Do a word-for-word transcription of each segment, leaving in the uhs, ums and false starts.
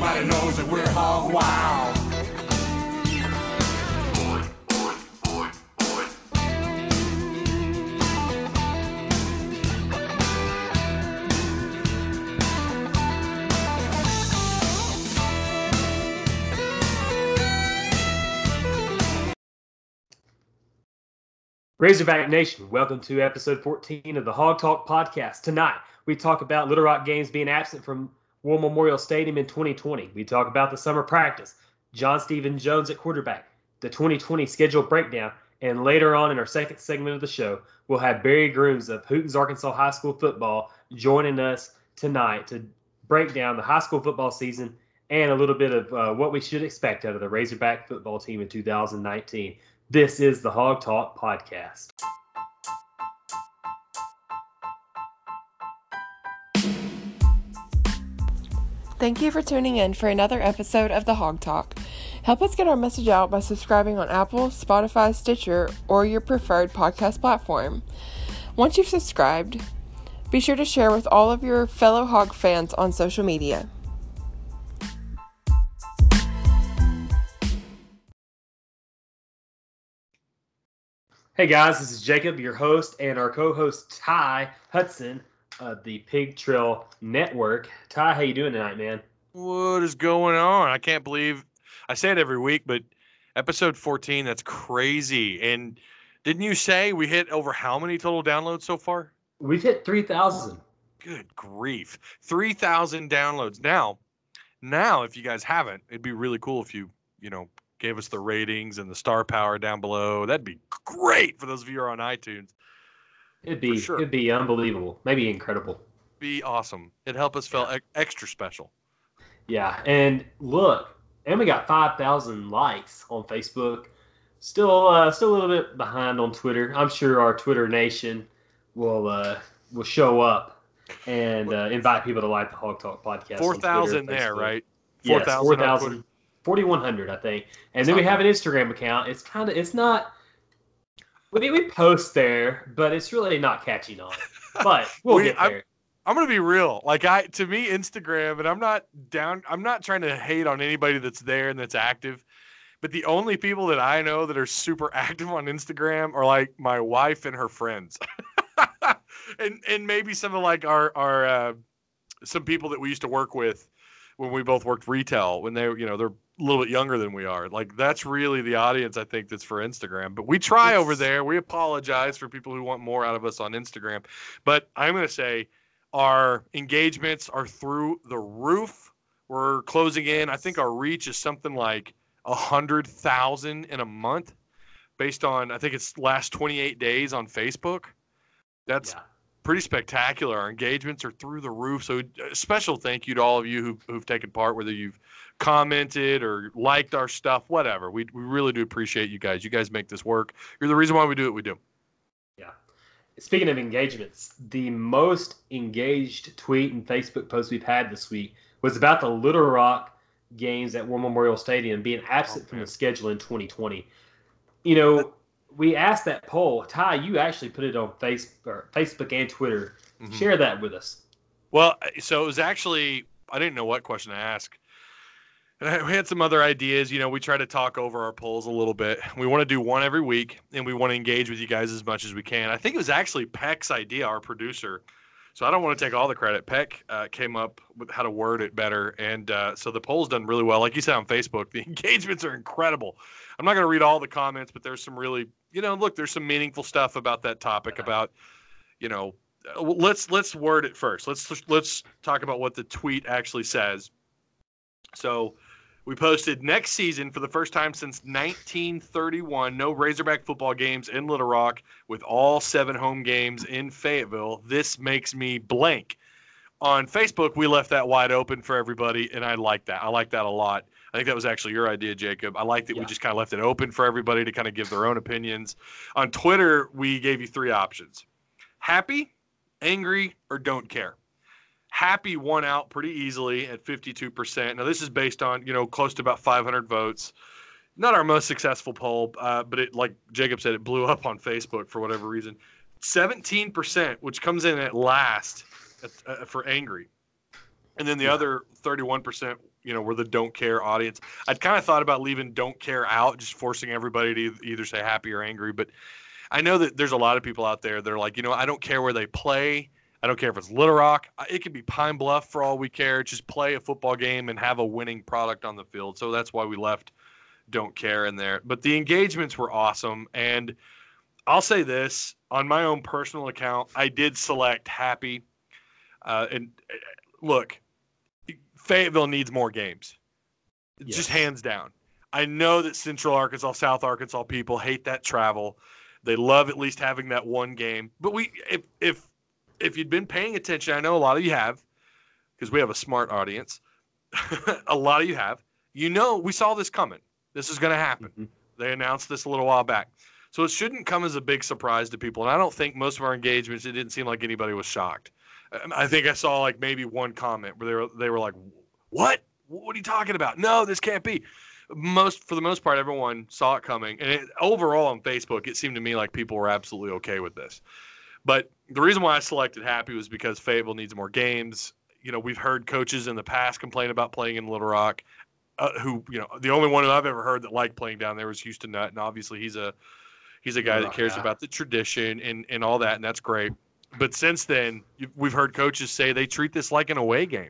Everybody knows that we're hog wild. Razorback Nation, welcome to episode fourteen of the Hog Talk podcast. Tonight, we talk about Little Rock games being absent from War Memorial Stadium in twenty twenty. We talk about the summer practice, John Stephen Jones at quarterback, the twenty twenty schedule breakdown, and later on in our second segment of the show, we'll have Barry Grooms of Hootens Arkansas High School Football joining us tonight to break down the high school football season and a little bit of uh, what we should expect out of the Razorback football team in two thousand nineteen. This is the Hog Talk podcast. Thank you for tuning in for another episode of the Hog Talk. Help us get our message out by subscribing on Apple, Spotify, Stitcher, or your preferred podcast platform. Once you've subscribed, be sure to share with all of your fellow Hog fans on social media. Hey guys, this is Jacob, your host, and our co-host Ty Hudson of the Pig Trail Network. Ty, how you doing tonight, man? What is going on? I can't believe I say it every week, but episode fourteen, that's crazy. And didn't you say we hit over how many total downloads so far? We've hit three thousand. Good grief. three thousand downloads. Now, now, if you guys haven't, it'd be really cool if you, you know, gave us the ratings and the star power down below. That'd be great for those of you who are on iTunes. It'd be sure. It'd be unbelievable, maybe incredible. Be awesome. It'd help us feel yeah. e- extra special. Yeah, and look, and we got five thousand likes on Facebook. Still, uh, still a little bit behind on Twitter. I'm sure our Twitter nation will uh, will show up and uh, invite people to like the Hog Talk podcast. Four thousand there, right? Four thousand. Yes, four thousand. forty-one hundred, I think. And then we have an Instagram account. It's kind of, it's not, we, we post there, but it's really not catching on. But we'll we, get there. I'm, I'm going to be real. Like, I, to me, Instagram, and I'm not down, I'm not trying to hate on anybody that's there and that's active, but the only people that I know that are super active on Instagram are like my wife and her friends. and and maybe some of like our, our uh, some people that we used to work with when we both worked retail, when they, you know, they're a little bit younger than we are. Like, that's really the audience, I think, that's for Instagram. But we try it's... over there. We apologize for people who want more out of us on Instagram. But I'm going to say our engagements are through the roof. We're closing in. I think our reach is something like one hundred thousand in a month based on, I think it's last twenty-eight days on Facebook. That's yeah. pretty spectacular. Our engagements are through the roof. So a special thank you to all of you who've, who've taken part, whether you've commented or liked our stuff, whatever. We we really do appreciate you guys. You guys make this work. You're the reason why we do what we do. Yeah. Speaking of engagements, the most engaged tweet and Facebook post we've had this week was about the Little Rock games at War Memorial Stadium being absent oh, from the schedule in twenty twenty. You know, we asked that poll. Ty, you actually put it on Facebook, or Facebook and Twitter. Mm-hmm. Share that with us. Well, so it was actually, I didn't know what question to ask. And we had some other ideas. You know, we try to talk over our polls a little bit. We want to do one every week, and we want to engage with you guys as much as we can. I think it was actually Peck's idea, our producer. So I don't want to take all the credit. Peck uh, came up with how to word it better. And uh, so the poll's done really well. Like you said on Facebook, the engagements are incredible. I'm not going to read all the comments, but there's some really, you know, look, there's some meaningful stuff about that topic about, you know, let's let's word it first. Let's let's talk about what the tweet actually says. So we posted next season for the first time since nineteen thirty-one, no Razorback football games in Little Rock with all seven home games in Fayetteville. This makes me blank. On Facebook, we left that wide open for everybody, and I like that. I like that a lot. I think that was actually your idea, Jacob. I like that yeah. we just kind of left it open for everybody to kind of give their own opinions. On Twitter, we gave you three options: happy, angry, or don't care. Happy won out pretty easily at fifty-two percent. Now, this is based on, you know, close to about five hundred votes. Not our most successful poll, uh, but it, like Jacob said, it blew up on Facebook for whatever reason. seventeen percent, which comes in at last at, uh, for angry. And then the yeah. other thirty-one percent you know, we're the don't care audience. I'd kind of thought about leaving don't care out, just forcing everybody to either say happy or angry. But I know that there's a lot of people out there that are like, you know, I don't care where they play. I don't care if it's Little Rock. It could be Pine Bluff for all we care. Just play a football game and have a winning product on the field. So that's why we left don't care in there. But the engagements were awesome. And I'll say this, on my own personal account, I did select happy. Uh, and look, Fayetteville needs more games. Yes. Just hands down. I know that Central Arkansas, South Arkansas people hate that travel. They love at least having that one game. But we, if if if you'd been paying attention, I know a lot of you have, because we have a smart audience. A lot of you have. You know, we saw this coming. This is going to happen. Mm-hmm. They announced this a little while back. So it shouldn't come as a big surprise to people. And I don't think most of our engagements, it didn't seem like anybody was shocked. I think I saw like maybe one comment where they were they were like, "What? What are you talking about? No, this can't be." Most for the most part, everyone saw it coming, and it, overall on Facebook, it seemed to me like people were absolutely okay with this. But the reason why I selected happy was because Fayetteville needs more games. You know, we've heard coaches in the past complain about playing in Little Rock. Uh, who you know, the only one who I've ever heard that liked playing down there was Houston Nutt, and obviously he's a he's a guy that cares about the tradition and and all that, and that's great. But since then, we've heard coaches say they treat this like an away game.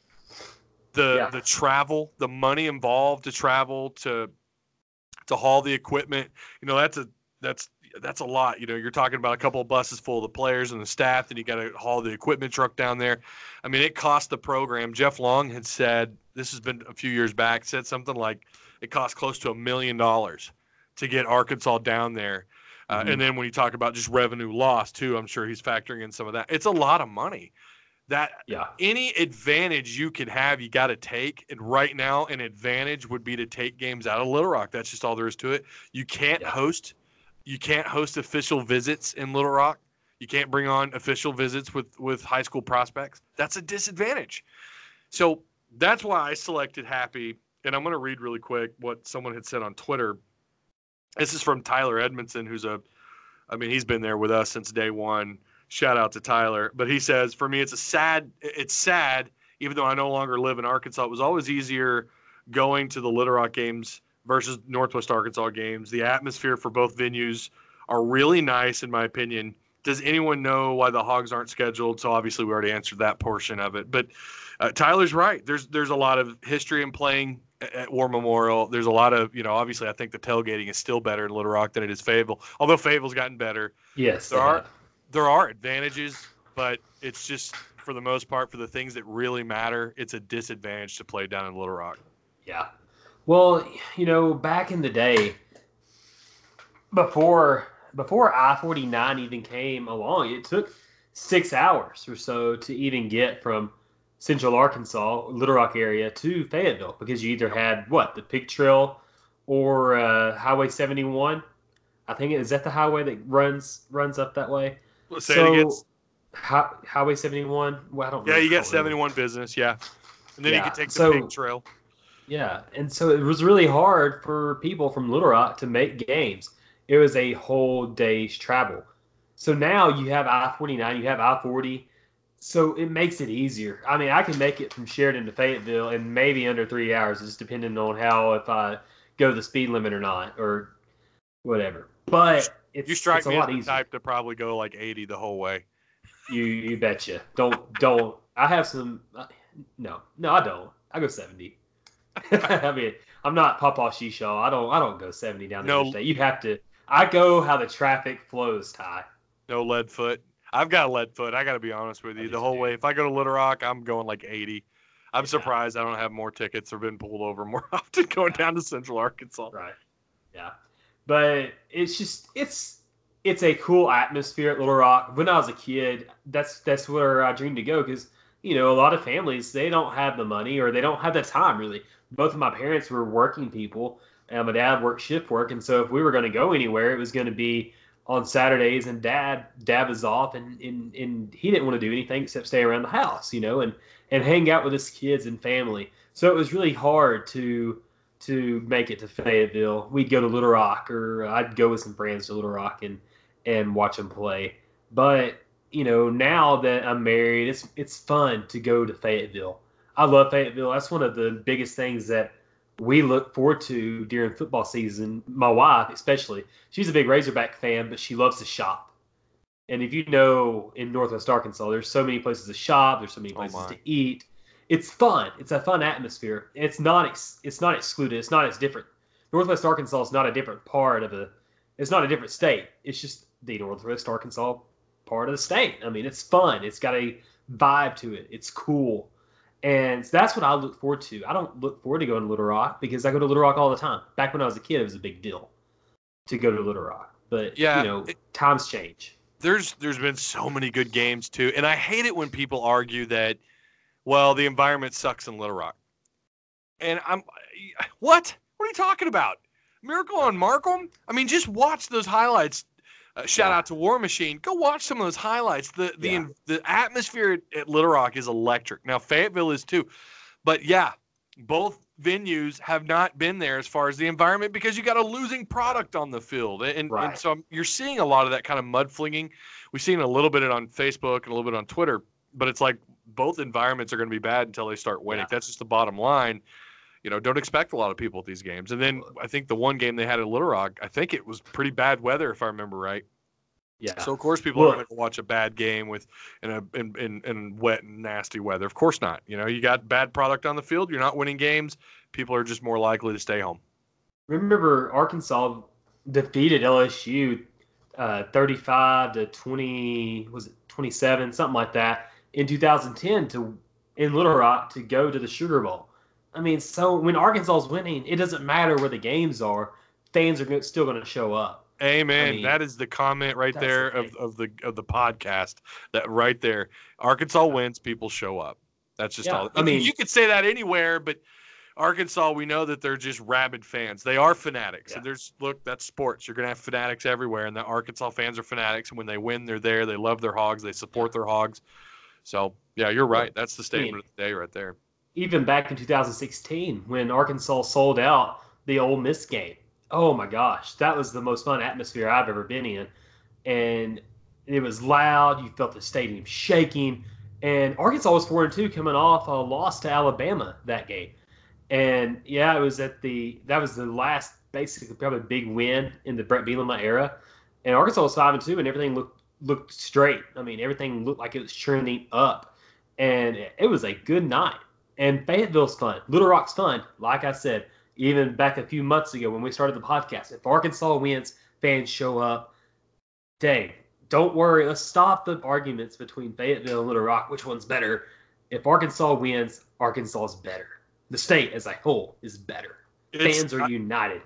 The yeah. the travel, the money involved to travel, to to haul the equipment, you know, that's a that's that's a lot. You know, you're talking about a couple of buses full of the players and the staff, and you got to haul the equipment truck down there. I mean, it cost the program. Jeff Long had said, this has been a few years back, said something like it cost close to a million dollars to get Arkansas down there. Uh, mm-hmm. And then when you talk about just revenue loss too, I'm sure he's factoring in some of that. It's a lot of money. That yeah. Any advantage you can have, you got to take. And right now, an advantage would be to take games out of Little Rock. That's just all there is to it. You can't yeah. host, you can't host official visits in Little Rock. You can't bring on official visits with with high school prospects. That's a disadvantage. So that's why I selected happy. And I'm going to read really quick what someone had said on Twitter. This is from Tyler Edmondson, who's a, I mean, he's been there with us since day one. Shout out to Tyler. But he says, for me, it's a sad, it's sad, even though I no longer live in Arkansas. It was always easier going to the Little Rock games versus Northwest Arkansas games. The atmosphere for both venues are really nice, in my opinion. Does anyone know why the Hogs aren't scheduled? So obviously we already answered that portion of it. But uh, Tyler's right. There's there's a lot of history in playing at War Memorial. There's a lot of, you know, obviously I think the tailgating is still better in Little Rock than it is Fayetteville, although Fayetteville's gotten better. Yes, there are have. there are advantages, but it's just for the most part, for the things that really matter, it's a disadvantage to play down in Little Rock. Yeah. Well, you know, back in the day, before before I forty-nine even came along, it took six hours or so to even get from Central Arkansas, Little Rock area to Fayetteville, because you either had what, the Pig Trail or uh, Highway seventy-one. I think is that the highway that runs runs up that way. Let's say so, it again. Hi, Highway seventy-one. Well, I don't. Yeah, really you get seventy-one it. Business. Yeah, and then yeah. you can take the so, Pig Trail. Yeah, and so it was really hard for people from Little Rock to make games. It was a whole day's travel. So now you have I forty-nine, you have I forty. So it makes it easier. I mean, I can make it from Sheridan to Fayetteville in maybe under three hours, just depending on how, if I go the speed limit or not, or whatever. But it's, you strike it's a me lot as the easier. type to probably go like eighty the whole way. You you betcha. Don't don't. I have some. No no I don't. I go seventy. I mean, I'm not Papa Shishaw. I don't I don't go seventy down the no, interstate. You have to. I go how the traffic flows, Ty. No lead foot. I've got a lead foot. I got to be honest with you. The whole way, if I go to Little Rock, I'm going like eighty. I'm yeah. surprised I don't have more tickets or been pulled over more often going down to Central Arkansas. Right. Yeah. But it's just it's it's a cool atmosphere at Little Rock. When I was a kid, that's that's where I dreamed to go, because you know a lot of families, they don't have the money or they don't have the time really. Both of my parents were working people, and my dad worked shift work, and so if we were going to go anywhere, it was going to be on Saturdays, and dad dad was off, and, and and he didn't want to do anything except stay around the house, you know, and and hang out with his kids and family. So it was really hard to to make it to Fayetteville. We'd go to Little Rock, or I'd go with some friends to Little Rock and and watch them play. But you know, now that I'm married, it's it's fun to go to Fayetteville. I love Fayetteville. That's one of the biggest things that we look forward to during football season. My wife, especially, she's a big Razorback fan, but she loves to shop. And if you know, in Northwest Arkansas, there's so many places to shop. There's so many places oh to eat. It's fun. It's a fun atmosphere. It's not. Ex- it's not excluded. It's not as different. Northwest Arkansas is not a different part of a. It's not a different state. It's just the Northwest Arkansas part of the state. I mean, it's fun. It's got a vibe to it. It's cool. And that's what I look forward to. I don't look forward to going to Little Rock because I go to Little Rock all the time. Back when I was a kid, it was a big deal to go to Little Rock. But, yeah, you know, it, times change. There's There's been so many good games, too. And I hate it when people argue that, well, the environment sucks in Little Rock. And I'm, what? What are you talking about? Miracle on Markham? I mean, just watch those highlights. Uh, shout yeah. out to War Machine. Go watch some of those highlights. The the yeah. the atmosphere at, at Little Rock is electric. Now Fayetteville is too, but yeah, both venues have not been there as far as the environment because you got a losing product on the field, and, right. and so you're seeing a lot of that kind of mud flinging. We've seen a little bit of it on Facebook and a little bit on Twitter, but it's like both environments are going to be bad until they start winning. Yeah. That's just the bottom line. You know, don't expect a lot of people at these games. And then I think the one game they had at Little Rock, I think it was pretty bad weather, if I remember right. Yeah. So, of course, people Look. aren't going to watch a bad game with in, a, in, in, in wet and nasty weather. Of course not. You know, you got bad product on the field. You're not winning games. People are just more likely to stay home. Remember, Arkansas defeated L S U uh, thirty-five to twenty, was it twenty-seven, something like that, in two thousand ten to in Little Rock to go to the Sugar Bowl. I mean, so when Arkansas is winning, it doesn't matter where the games are. Fans are still going to show up. Amen. I mean, that is the comment right there the of, of the of the podcast. That right there. Arkansas wins, people show up. That's just yeah, all. I mean, you could say that anywhere, but Arkansas, we know that they're just rabid fans. They are fanatics. Yeah. And there's look, that's sports. You're gonna have fanatics everywhere, and the Arkansas fans are fanatics. And when they win, they're there. They love their hogs. They support their hogs. So yeah, you're right. That's the statement I mean, of the day right there. Even back in two thousand sixteen, when Arkansas sold out the Ole Miss game, oh my gosh, that was the most fun atmosphere I've ever been in. And it was loud. You felt the stadium shaking. And Arkansas was four and two coming off a loss to Alabama that game. And yeah, it was at the that was the last basically probably big win in the Brett Bielema era. And Arkansas was five and two, and everything looked looked straight. I mean, everything looked like it was trending up, and it was a good night. And Fayetteville's fun. Little Rock's fun. Like I said, even back a few months ago when we started the podcast, if Arkansas wins, fans show up. Dang, don't worry. Let's stop the arguments between Fayetteville and Little Rock. Which one's better? If Arkansas wins, Arkansas is better. The state as a whole is better. It's, Fans are I, united.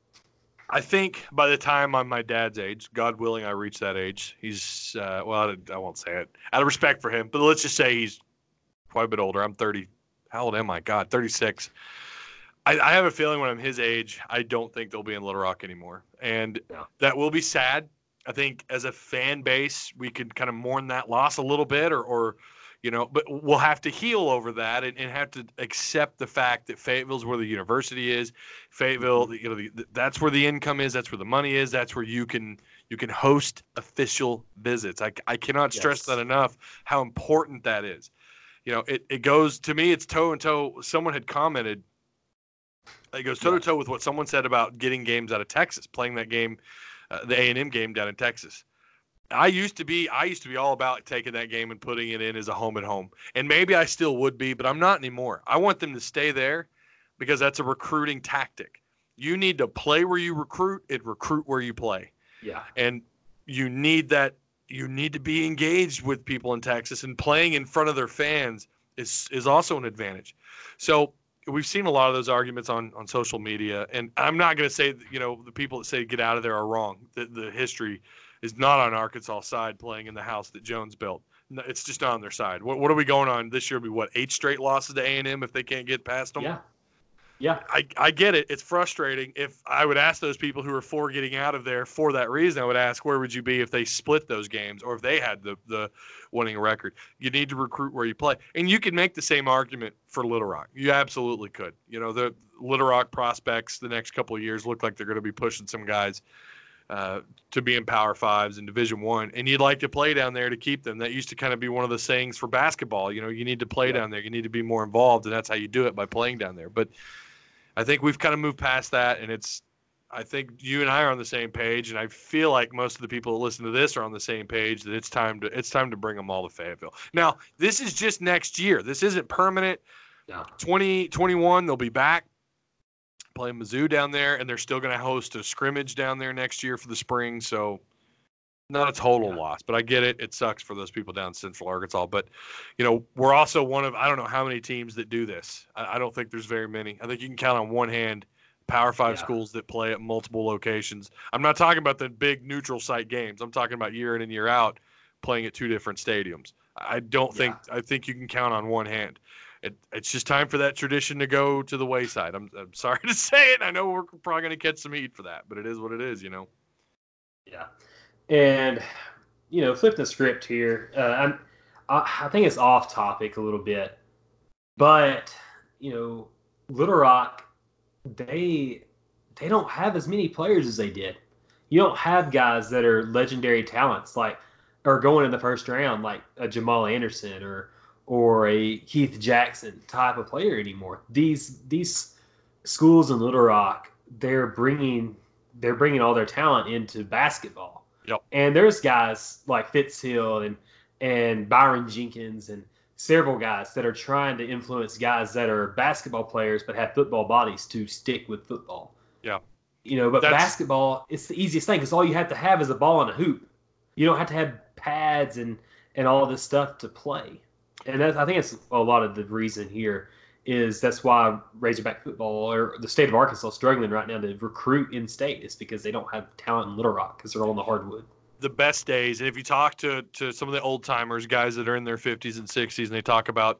I think by the time I'm my dad's age, God willing, I reach that age. He's, uh, well, I, I won't say it out of respect for him, but let's just say he's quite a bit older. I'm thirty. How old am I? God, thirty-six. I, I have a feeling when I'm his age, I don't think they'll be in Little Rock anymore. And yeah. that will be sad. I think as a fan base, we could kind of mourn that loss a little bit or, or you know, but we'll have to heal over that and, and have to accept the fact that Fayetteville's where the university is. Fayetteville, you know, the, the, that's where the income is. That's where the money is. That's where you can you can host official visits. I, I cannot stress yes. that enough, how important that is. You know, it, it goes, to me, it's toe and toe. Someone had commented, it goes toe to toe with what someone said about getting games out of Texas, playing that game, uh, the A and M game down in Texas. I used to be, I used to be all about taking that game and putting it in as a home and home. And maybe I still would be, but I'm not anymore. I want them to stay there because that's a recruiting tactic. You need to play where you recruit and recruit where you play. Yeah. And you need that. You need to be engaged with people in Texas, and playing in front of their fans is is also an advantage. So we've seen a lot of those arguments on, on social media, and I'm not going to say, you know, the people that say get out of there are wrong. The, the history is not on Arkansas' side playing in the house that Jones built. No, it's just not on their side. What what are we going on this year? Be what, eight straight losses to A and M if they can't get past them? Yeah. Yeah. I, I get it. It's frustrating. If I would ask those people who are for getting out of there for that reason, I would ask, where would you be if they split those games or if they had the, the winning record? You need to recruit where you play. And you can make the same argument for Little Rock. You absolutely could. You know, the Little Rock prospects the next couple of years look like they're going to be pushing some guys uh, to be in Power Fives and Division One, and you'd like to play down there to keep them. That used to kind of be one of the sayings for basketball. You know, you need to play Yeah. down there. You need to be more involved, and that's how you do it, by playing down there. But I think we've kind of moved past that, and it's. I think you and I are on the same page, and I feel like most of the people that listen to this are on the same page that it's time to it's time to bring them all to Fayetteville. Now, this is just next year. This isn't permanent. No. twenty twenty-one, they'll be back playing Mizzou down there, and they're still going to host a scrimmage down there next year for the spring. So, not a total Yeah. loss, but I get it. It sucks for those people down in Central Arkansas. But, you know, we're also one of I don't know how many teams that do this. I, I don't think there's very many. I think you can count on one hand. Power Five Yeah. schools that play at multiple locations. I'm not talking about the big neutral site games. I'm talking about year in and year out playing at two different stadiums. I don't think I think you can count on one hand. It, it's just time for that tradition to go to the wayside. I'm, I'm sorry to say it. I know we're probably going to catch some heat for that, but it is what it is, you know. Yeah, and you know, flip the script here. Uh, I'm, I, I think it's off topic a little bit, but you know, Little Rock. They they don't have as many players as they did. You don't have guys that are legendary talents like or going in the first round like a Jamal Anderson or or a Keith Jackson type of player anymore. These these schools in Little Rock, they're bringing they're bringing all their talent into basketball. Yep. And there's guys like Fitzhill and and Byron Jenkins and several guys that are trying to influence guys that are basketball players but have football bodies to stick with football. Yeah. You know, but That's- basketball, it's the easiest thing because all you have to have is a ball and a hoop. You don't have to have pads and, and all this stuff to play. And that's, I think it's a lot of the reason here is that's why Razorback football or the state of Arkansas is struggling right now to recruit in state. It's because they don't have talent in Little Rock because they're all in the hardwood. The best days, and if you talk to to some of the old timers, guys that are in their fifties and sixties, and they talk about,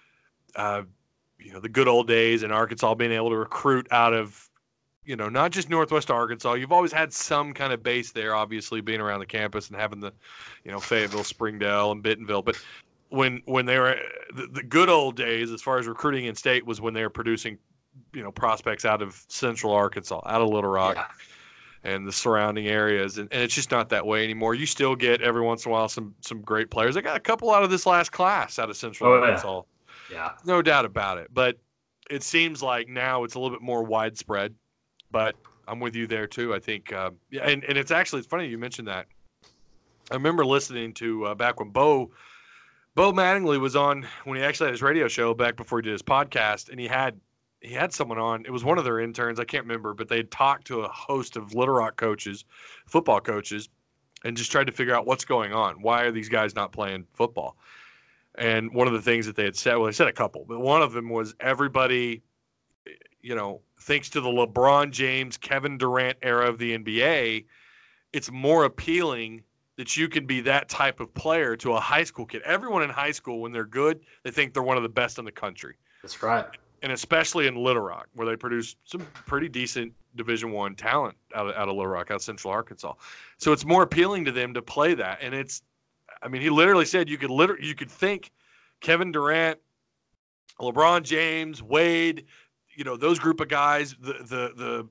uh, you know, the good old days in Arkansas being able to recruit out of, you know, not just Northwest Arkansas. You've always had some kind of base there, obviously being around the campus and having the, you know, Fayetteville, Springdale, and Bentonville. But when when they were the, the good old days, as far as recruiting in state, was when they were producing, you know, prospects out of Central Arkansas, out of Little Rock. Yeah. And the surrounding areas, and, and it's just not that way anymore. You still get every once in a while some some great players. I got a couple out of this last class out of Central Oh, yeah. Arkansas, Yeah. no doubt about it. But it seems like now it's a little bit more widespread. But I'm with you there too. I think, uh, yeah, and, and it's actually it's funny you mentioned that. I remember listening to uh, back when Bo Bo Mattingly was on when he actually had his radio show back before he did his podcast, and he had. He had someone on. It was one of their interns. I can't remember, but they talked to a host of Little Rock coaches, football coaches, and just tried to figure out what's going on. Why are these guys not playing football? And one of the things that they had said, well, they said a couple, but one of them was everybody, you know, thanks to the LeBron James, Kevin Durant era of the N B A, it's more appealing that you can be that type of player to a high school kid. Everyone in high school, when they're good, they think they're one of the best in the country. That's right. And especially in Little Rock, where they produce some pretty decent Division One talent out of, out of Little Rock, out of Central Arkansas. So it's more appealing to them to play that. And it's, I mean, he literally said you could literally you could think Kevin Durant, LeBron James, Wade, you know, those group of guys, the the the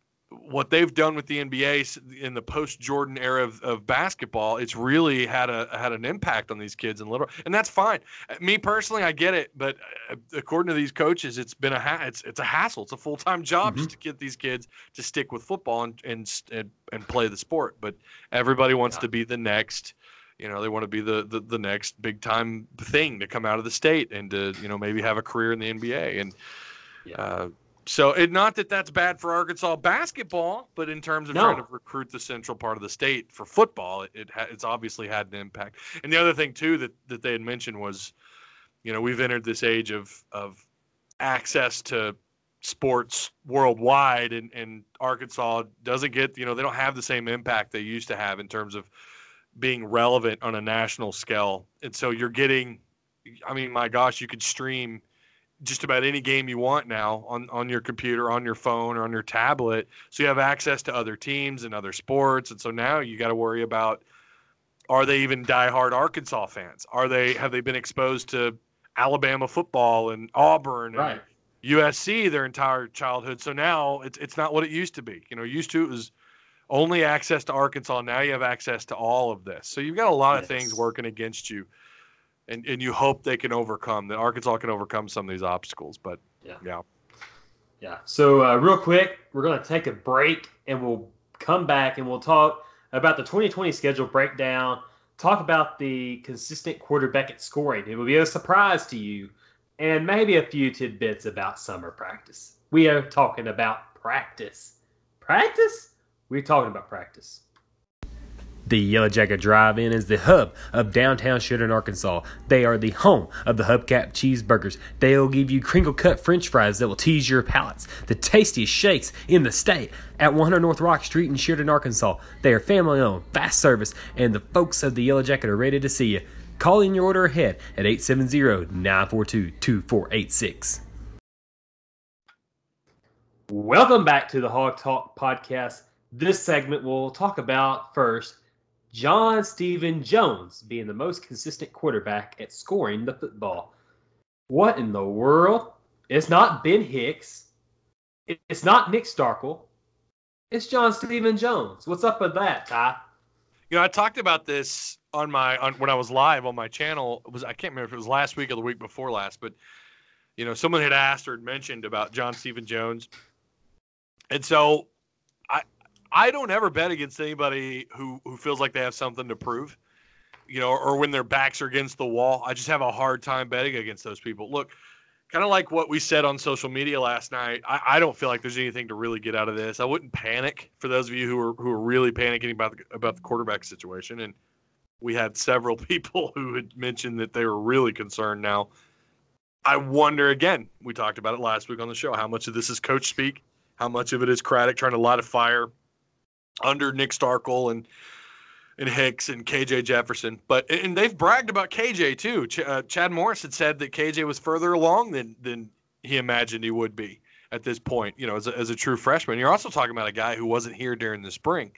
what they've done with the N B A in the post-Jordan era of, of basketball, it's really had a had an impact on these kids in Little, and that's fine. Me personally, I get it, but according to these coaches, it's been a ha- it's it's a hassle. It's a full-time job Mm-hmm. just to get these kids to stick with football and and and, and play the sport. But everybody wants Yeah. to be the next. You know, they want to be the, the the next big time thing to come out of the state and to, you know, maybe have a career in the N B A. And Yeah. uh, so it not that that's bad for Arkansas basketball, but in terms of No. trying to recruit the central part of the state for football, it, it ha- it's obviously had an impact. And the other thing too that that they had mentioned was, you know, we've entered this age of of access to sports worldwide, and, and Arkansas doesn't get, you know, they don't have the same impact they used to have in terms of being relevant on a national scale. And so you're getting, I mean, my gosh, you could stream just about any game you want now on, on your computer, on your phone, or on your tablet. So you have access to other teams and other sports. And so now you got to worry about, are they even diehard Arkansas fans? Are they, have they been exposed to Alabama football and Auburn and Right. U S C their entire childhood? So now it's, it's not what it used to be. You know, used to it was only access to Arkansas. Now you have access to all of this. So you've got a lot yes. of things working against you, and, and you hope they can overcome, that Arkansas can overcome some of these obstacles. But, yeah. Yeah. yeah. So uh, real quick, we're going to take a break, and we'll come back, and we'll talk about the twenty twenty schedule breakdown, talk about the consistent quarterback at scoring. It will be a surprise to you, and maybe a few tidbits about summer practice. We are talking about practice. Practice? We're talking about practice. The Yellow Jacket Drive-In is the hub of downtown Sheridan, Arkansas. They are the home of the Hubcap cheeseburgers. They'll give you crinkle-cut french fries that will tease your palates. The tastiest shakes in the state at one hundred North Rock Street in Sheridan, Arkansas. They are family-owned, fast service, and the folks of the Yellow Jacket are ready to see you. Call in your order ahead at eight seven zero, nine four two, two four eight six. Welcome back to the Hog Talk podcast. This segment will talk about, first, John Stephen Jones being the most consistent quarterback at scoring the football. What in the world? It's not Ben Hicks. It's not Nick Starkel. It's John Stephen Jones. What's up with that, Ty? You know, I talked about this on my on when I was live on my channel. It was I can't remember if it was last week or the week before last, but you know, someone had asked or had mentioned about John Stephen Jones, and so I I don't ever bet against anybody who who feels like they have something to prove, you know, or when their backs are against the wall. I just have a hard time betting against those people. Look, kind of like what we said on social media last night. I, I don't feel like there's anything to really get out of this. I wouldn't panic, for those of you who are who are really panicking about the, about the quarterback situation. And we had several people who had mentioned that they were really concerned. Now, I wonder, again, we talked about it last week on the show, how much of this is coach speak, how much of it is Craddock trying to light a fire under Nick Starkel and and Hicks and K J Jefferson. But and they've bragged about K J too. Ch- uh, Chad Morris had said that K J was further along than than he imagined he would be at this point, you know, as a, as a true freshman. You're also talking about a guy who wasn't here during the spring.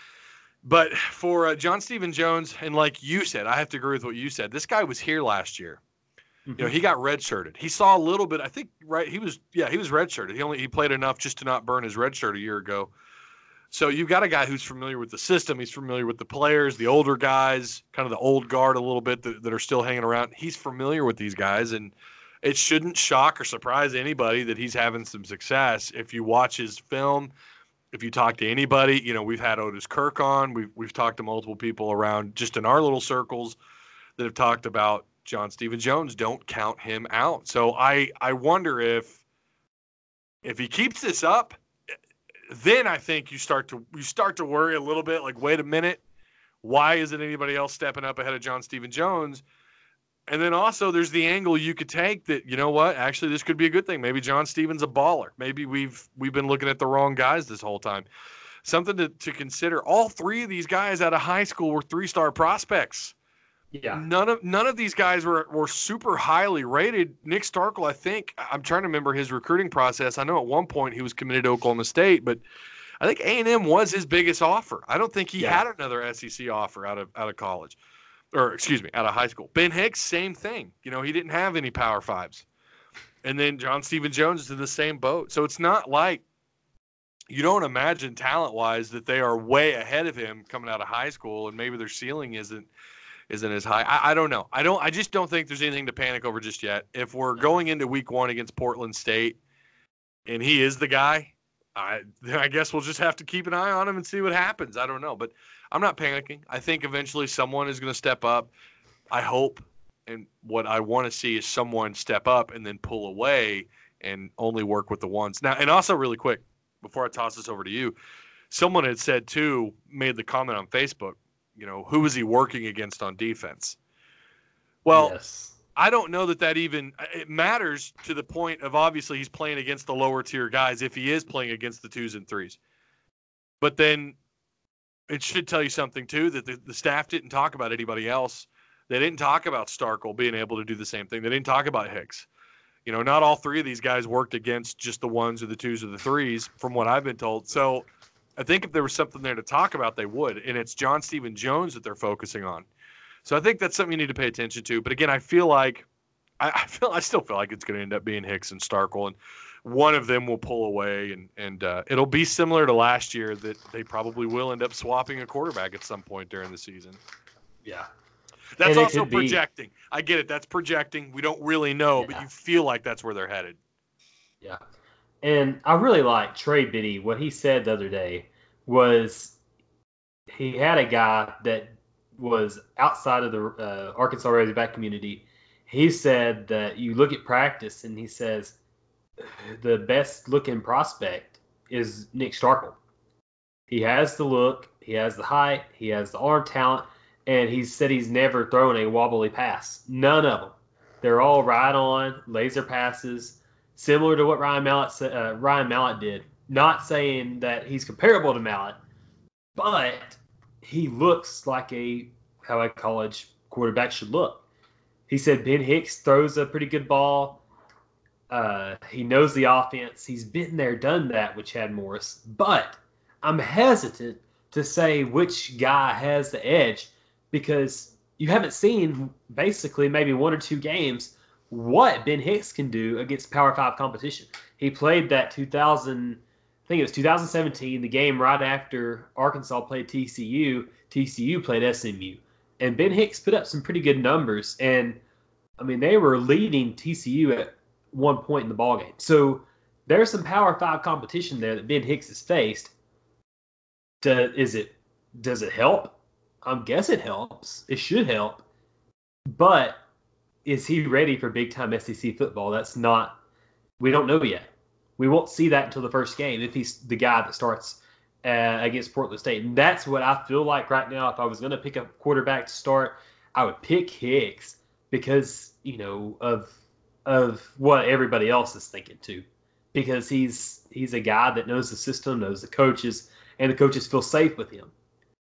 But for uh, John Stephen Jones, and like you said, I have to agree with what you said. This guy was here last year. Mm-hmm. You know, he got redshirted. He saw a little bit, I think, right? He was, yeah, he was redshirted. He only he played enough just to not burn his red shirt a year ago. So you've got a guy who's familiar with the system. He's familiar with the players, the older guys, kind of the old guard a little bit that, that are still hanging around. He's familiar with these guys, and it shouldn't shock or surprise anybody that he's having some success. If you watch his film, if you talk to anybody, you know, we've had Otis Kirk on. We've, we've talked to multiple people around just in our little circles that have talked about John Stephen Jones. Don't count him out. So I, I wonder if if he keeps this up, then I think you start to you start to worry a little bit, like, wait a minute, why isn't anybody else stepping up ahead of John Stephen Jones? And then also there's the angle you could take that, you know what, actually this could be a good thing. Maybe John Stephen's a baller. Maybe we've we've been looking at the wrong guys this whole time. Something to, to consider. All three of these guys out of high school were three-star prospects. Yeah. None of none of these guys were, were super highly rated. Nick Starkel, I think, I'm trying to remember his recruiting process. I know at one point he was committed to Oklahoma State, but I think A and M was his biggest offer. I don't think he yeah. had another S E C offer out of out of college, or excuse me, out of high school. Ben Hicks, same thing. You know, he didn't have any Power Fives. And then John Stephen Jones is in the same boat. So it's not like you don't imagine talent-wise that they are way ahead of him coming out of high school, and maybe their ceiling isn't. isn't as high. I, I don't know. I don't. I just don't think there's anything to panic over just yet. If we're going into week one against Portland State, and he is the guy, I then I guess we'll just have to keep an eye on him and see what happens. I don't know, but I'm not panicking. I think eventually someone is going to step up. I hope, and what I want to see is someone step up and then pull away and only work with the ones. Now, and also really quick, before I toss this over to you, someone had said too, made the comment on Facebook, you know, who is he working against on defense? Well, yes. I don't know that that even it matters to the point of obviously he's playing against the lower tier guys if he is playing against the twos and threes. But then it should tell you something too, that the, the staff didn't talk about anybody else. They didn't talk about Starkel being able to do the same thing. They didn't talk about Hicks. You know, not all three of these guys worked against just the ones or the twos or the threes, from what I've been told. So I think if there was something there to talk about, they would. And it's John Stephen Jones that they're focusing on. So I think that's something you need to pay attention to. But again, I feel like I, I feel I still feel like it's going to end up being Hicks and Starkel. And one of them will pull away, and and uh, it'll be similar to last year that they probably will end up swapping a quarterback at some point during the season. Yeah. That's And it also could be- projecting. I get it. That's projecting. We don't really know, Yeah. but you feel like that's where they're headed. Yeah. And I really like Trey Biddy. What he said the other day was he had a guy that was outside of the uh, Arkansas Razorback community. He said that you look at practice and he says the best looking prospect is Nick Starkel. He has the look, he has the height, he has the arm talent, and he said he's never thrown a wobbly pass. None of them. They're all right on, laser passes, similar to what Ryan Mallett uh, Ryan Mallett did. Not saying that he's comparable to Mallett, but he looks like a how a college quarterback should look. He said Ben Hicks throws a pretty good ball. Uh, he knows the offense. He's been there, done that with Chad Morris. But I'm hesitant to say which guy has the edge because you haven't seen basically maybe one or two games what Ben Hicks can do against Power Five competition. He played that two thousand, I think it was two thousand seventeen, the game right after Arkansas played T C U. T C U played S M U. And Ben Hicks put up some pretty good numbers. And, I mean, they were leading T C U at one point in the ballgame. So there's some Power Five competition there that Ben Hicks has faced. Does, is it, does it help? I guess it helps. It should help. But is he ready for big-time S E C football? That's not – we don't know yet. We won't see that until the first game if he's the guy that starts uh, against Portland State. And that's what I feel like right now. If I was going to pick a quarterback to start, I would pick Hicks because, you know, of of what everybody else is thinking too. Because he's he's a guy that knows the system, knows the coaches, and the coaches feel safe with him.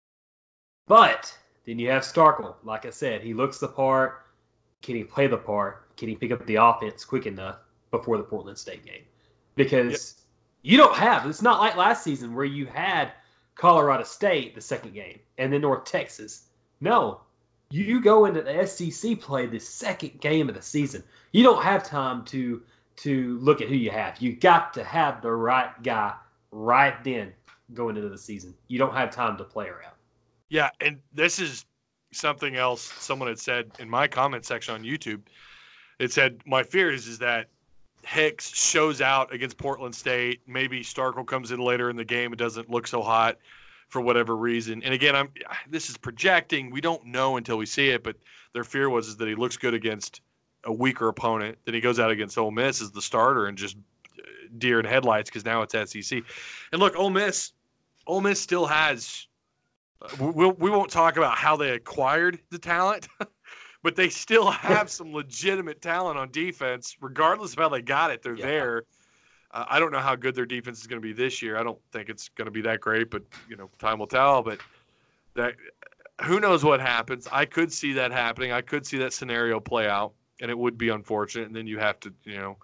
But then you have Starkel. Like I said, he looks the part. Can he play the part? Can he pick up the offense quick enough before the Portland State game? Because yep. you don't have. It's not like last season where you had Colorado State the second game and then North Texas. No. You go into the S E C play the second game of the season. You don't have time to to look at who you have. You got to have the right guy right then going into the season. You don't have time to play around. Yeah, and this is something else someone had said in my comment section on YouTube. It said, my fear is, is that Hicks shows out against Portland State. Maybe Starkel comes in later in the game. It doesn't look so hot for whatever reason. And again, I'm this is projecting. We don't know until we see it, but their fear was is that he looks good against a weaker opponent. Then he goes out against Ole Miss as the starter and just deer in headlights because now it's S E C. And look, Ole Miss, Ole Miss still has We'll, we won't talk about how they acquired the talent, but they still have some legitimate talent on defense, regardless of how they got it. They're yeah. there. Uh, I don't know how good their defense is going to be this year. I don't think it's going to be that great, but you know, time will tell. But that, who knows what happens? I could see that happening. I could see that scenario play out, and it would be unfortunate. And then you have to, you know,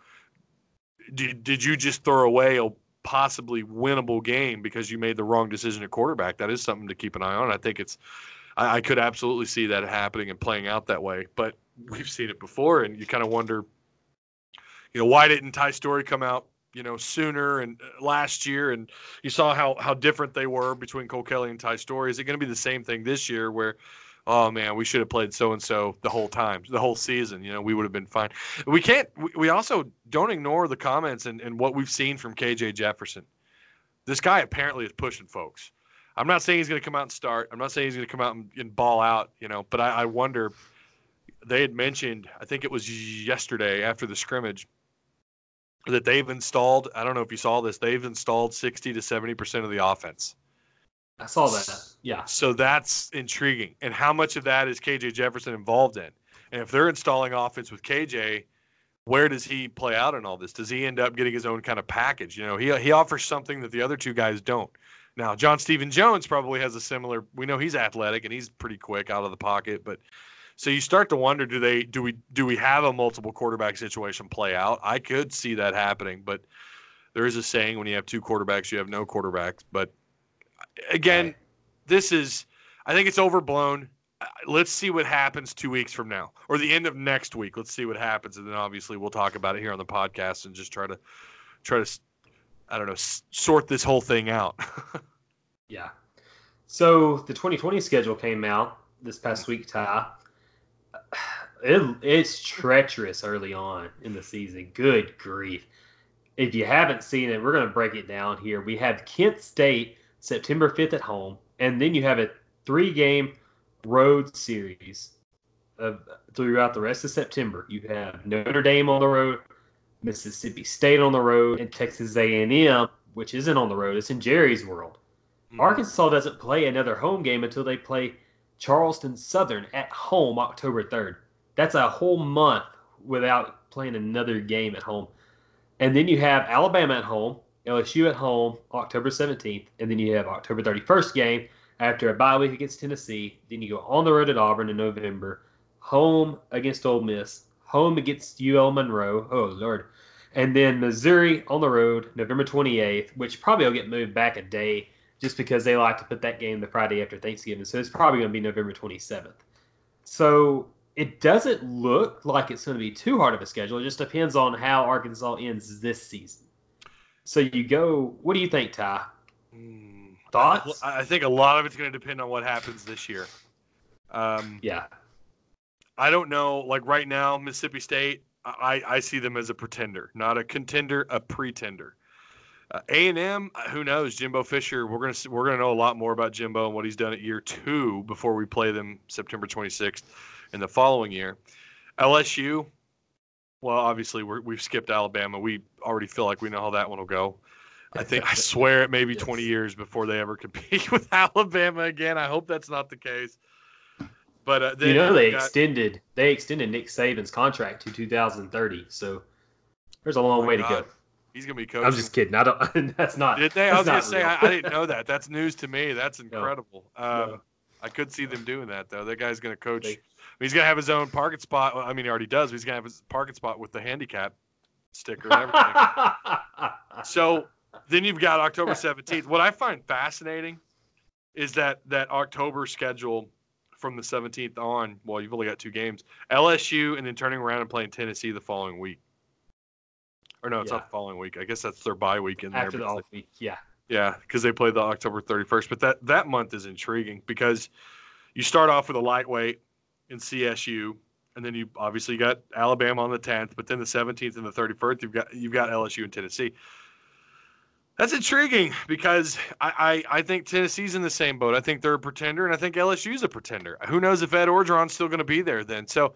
did did you just throw away a possibly winnable game because you made the wrong decision at quarterback? That is something to keep an eye on. I think it's, I, I could absolutely see that happening and playing out that way, but we've seen it before and you kind of wonder, you know, why didn't Ty Story come out, you know, sooner and uh, last year? And you saw how, how different they were between Cole Kelly and Ty Story. Is it going to be the same thing this year where, oh man, we should have played so-and-so the whole time, the whole season, you know, we would have been fine. We can't, we, we also don't ignore the comments and, and what we've seen from K J Jefferson. This guy apparently is pushing folks. I'm not saying he's going to come out and start. I'm not saying he's going to come out and, and ball out, you know, but I, I wonder, they had mentioned, I think it was yesterday after the scrimmage, that they've installed, I don't know if you saw this, they've installed sixty to seventy percent of the offense. I saw that. Yeah. So that's intriguing. And how much of that is K J Jefferson involved in? And if they're installing offense with K J, where does he play out in all this? Does he end up getting his own kind of package? You know, he he offers something that the other two guys don't. Now, John Stephen Jones probably has a similar, we know he's athletic and he's pretty quick out of the pocket, but so you start to wonder, do they do we do we have a multiple quarterback situation play out? I could see that happening, but there is a saying when you have two quarterbacks, you have no quarterbacks. But again, right. This is, I think it's overblown. Let's see what happens two weeks from now or the end of next week. Let's see what happens. And then obviously we'll talk about it here on the podcast and just try to try to, I don't know, s- sort this whole thing out. Yeah. So the twenty twenty schedule came out this past week, Ty. It, it's treacherous early on in the season. Good grief. If you haven't seen it, we're going to break it down here. We have Kent State September fifth at home, and then you have a three-game road series of, throughout the rest of September. You have Notre Dame on the road, Mississippi State on the road, and Texas A and M, which isn't on the road. It's in Jerry's World. Mm-hmm. Arkansas doesn't play another home game until they play Charleston Southern at home October third. That's a whole month without playing another game at home. And then you have Alabama at home, L S U at home October seventeenth, and then you have October thirty-first game after a bye week against Tennessee. Then you go on the road at Auburn in November, home against Ole Miss, home against U L Monroe. Oh, Lord. And then Missouri on the road November twenty-eighth, which probably will get moved back a day just because they like to put that game the Friday after Thanksgiving. So it's probably going to be November twenty-seventh. So it doesn't look like it's going to be too hard of a schedule. It just depends on how Arkansas ends this season. So you go, what do you think, Ty? Mm, Thoughts? I, I think a lot of it's going to depend on what happens this year. Um, yeah. I don't know. Like right now, Mississippi State, I, I see them as a pretender, not a contender, a pretender. Uh, A and M, who knows? Jimbo Fisher. We're gonna we're gonna know a lot more about Jimbo and what he's done at year two before we play them September twenty-sixth in the following year. L S U. Well, obviously we're, we've skipped Alabama. We already feel like we know how that one will go. I think I swear it may be yes. twenty years before they ever compete with Alabama again. I hope that's not the case. But uh, then you know they got, extended they extended Nick Saban's contract to two thousand thirty. So there's a long oh way God. to go. He's gonna be coaching. I'm just kidding. I don't. That's not. Did they? I was gonna say real. I, I didn't know that. That's news to me. That's incredible. No. Um, No. I could see them doing that though. That guy's gonna coach. They, He's gonna have his own parking spot. I mean, he already does. But he's gonna have his parking spot with the handicap sticker and everything. So then you've got October seventeenth. What I find fascinating is that that October schedule from the seventeenth on. Well, you've only got two games: L S U, and then turning around and playing Tennessee the following week. Or no, it's yeah. not the following week. I guess that's their bye week in there. After the off week, yeah. Yeah, because they play the October thirty-first. But that, that month is intriguing because you start off with a lightweight in C S U, and then you obviously got Alabama on the tenth, but then the seventeenth and the thirty-first, you've got you've got L S U and Tennessee. That's intriguing because I, I, I think Tennessee's in the same boat. I think they're a pretender, and I think L S U's a pretender. Who knows if Ed Orgeron's still going to be there then? So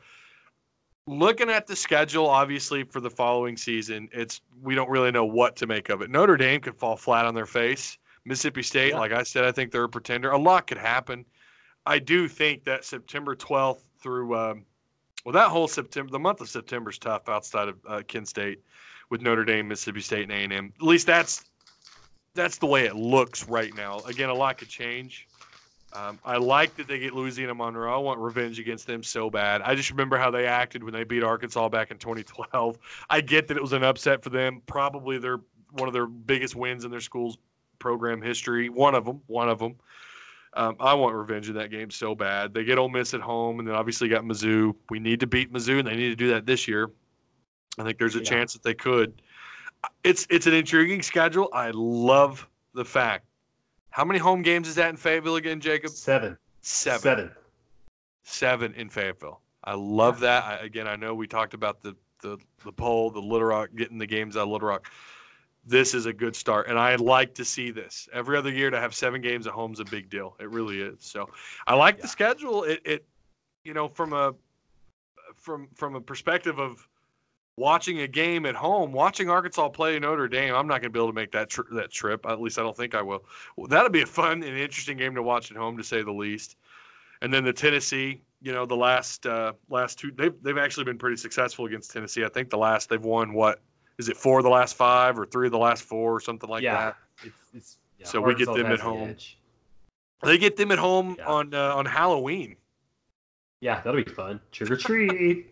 looking at the schedule, obviously, for the following season, it's we don't really know what to make of it. Notre Dame could fall flat on their face. Mississippi State, yeah. like I said, I think they're a pretender. A lot could happen. I do think that September twelfth through, um, well, that whole September, the month of September is tough outside of uh, Kent State with Notre Dame, Mississippi State, and A and M. At least that's that's the way it looks right now. Again, a lot could change. Um, I like that they get Louisiana Monroe. I want revenge against them so bad. I just remember how they acted when they beat Arkansas back in twenty twelve. I get that it was an upset for them. Probably their one of their biggest wins in their school's program history. One of them. One of them. Um, I want revenge in that game so bad. They get Ole Miss at home, and then obviously got Mizzou. We need to beat Mizzou, and they need to do that this year. I think there's a yeah. chance that they could. It's it's an intriguing schedule. I love the fact. How many home games is that in Fayetteville again, Jacob? Seven. Seven. Seven. Seven in Fayetteville. I love that. I, again, I know we talked about the, the, the poll, the Little Rock, getting the games out of Little Rock. This is a good start, and I like to see this. Every other year to have seven games at home is a big deal. It really is. So I like yeah. the schedule. It, it, you know, from a from from a perspective of watching a game at home, watching Arkansas play Notre Dame, I'm not going to be able to make that tri- that trip. At least I don't think I will. Well, that'll be a fun and interesting game to watch at home, to say the least. And then the Tennessee, you know, the last uh, last two, they've they've actually been pretty successful against Tennessee. I think the last they've won what is it four of the last five or three of the last four or something like yeah, that. It's, it's, yeah, so Arkansas we get them at the home. edge. They get them at home yeah. on uh, on Halloween. Yeah, that'll be fun. Trick or treat.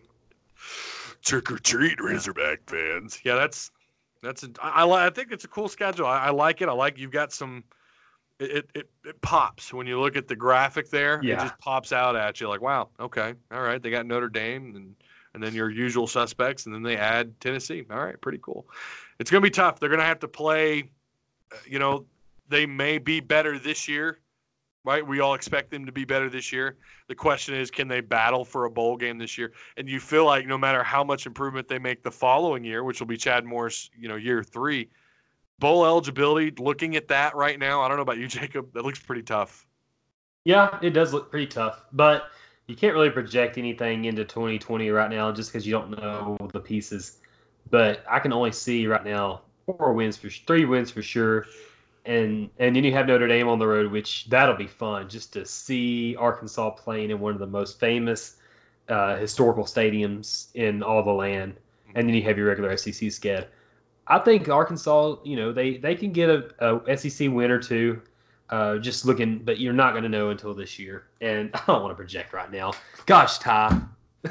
Trick or treat, Razorback fans. Yeah, that's that's. A, I, I I think it's a cool schedule. I, I like it. I like you've got some. It, it it pops when you look at the graphic there. Yeah. It just pops out at you like, wow, okay, all right. They got Notre Dame and and then your usual suspects, and then they add Tennessee. All right, pretty cool. It's going to be tough. They're going to have to play, you know, they may be better this year, right? We all expect them to be better this year. The question is, can they battle for a bowl game this year? And you feel like no matter how much improvement they make the following year, which will be Chad Morris, you know, year three, bowl eligibility, looking at that right now, I don't know about you, Jacob, that looks pretty tough. Yeah, it does look pretty tough, but you can't really project anything into twenty twenty right now just because you don't know the pieces. But I can only see right now four wins for three wins for sure. And and then you have Notre Dame on the road, which that'll be fun just to see Arkansas playing in one of the most famous uh, historical stadiums in all the land. And then you have your regular S E C sched. I think Arkansas, you know, they, they can get a, a S E C win or two, uh, just looking, but you're not going to know until this year. And I don't want to project right now. Gosh, Ty.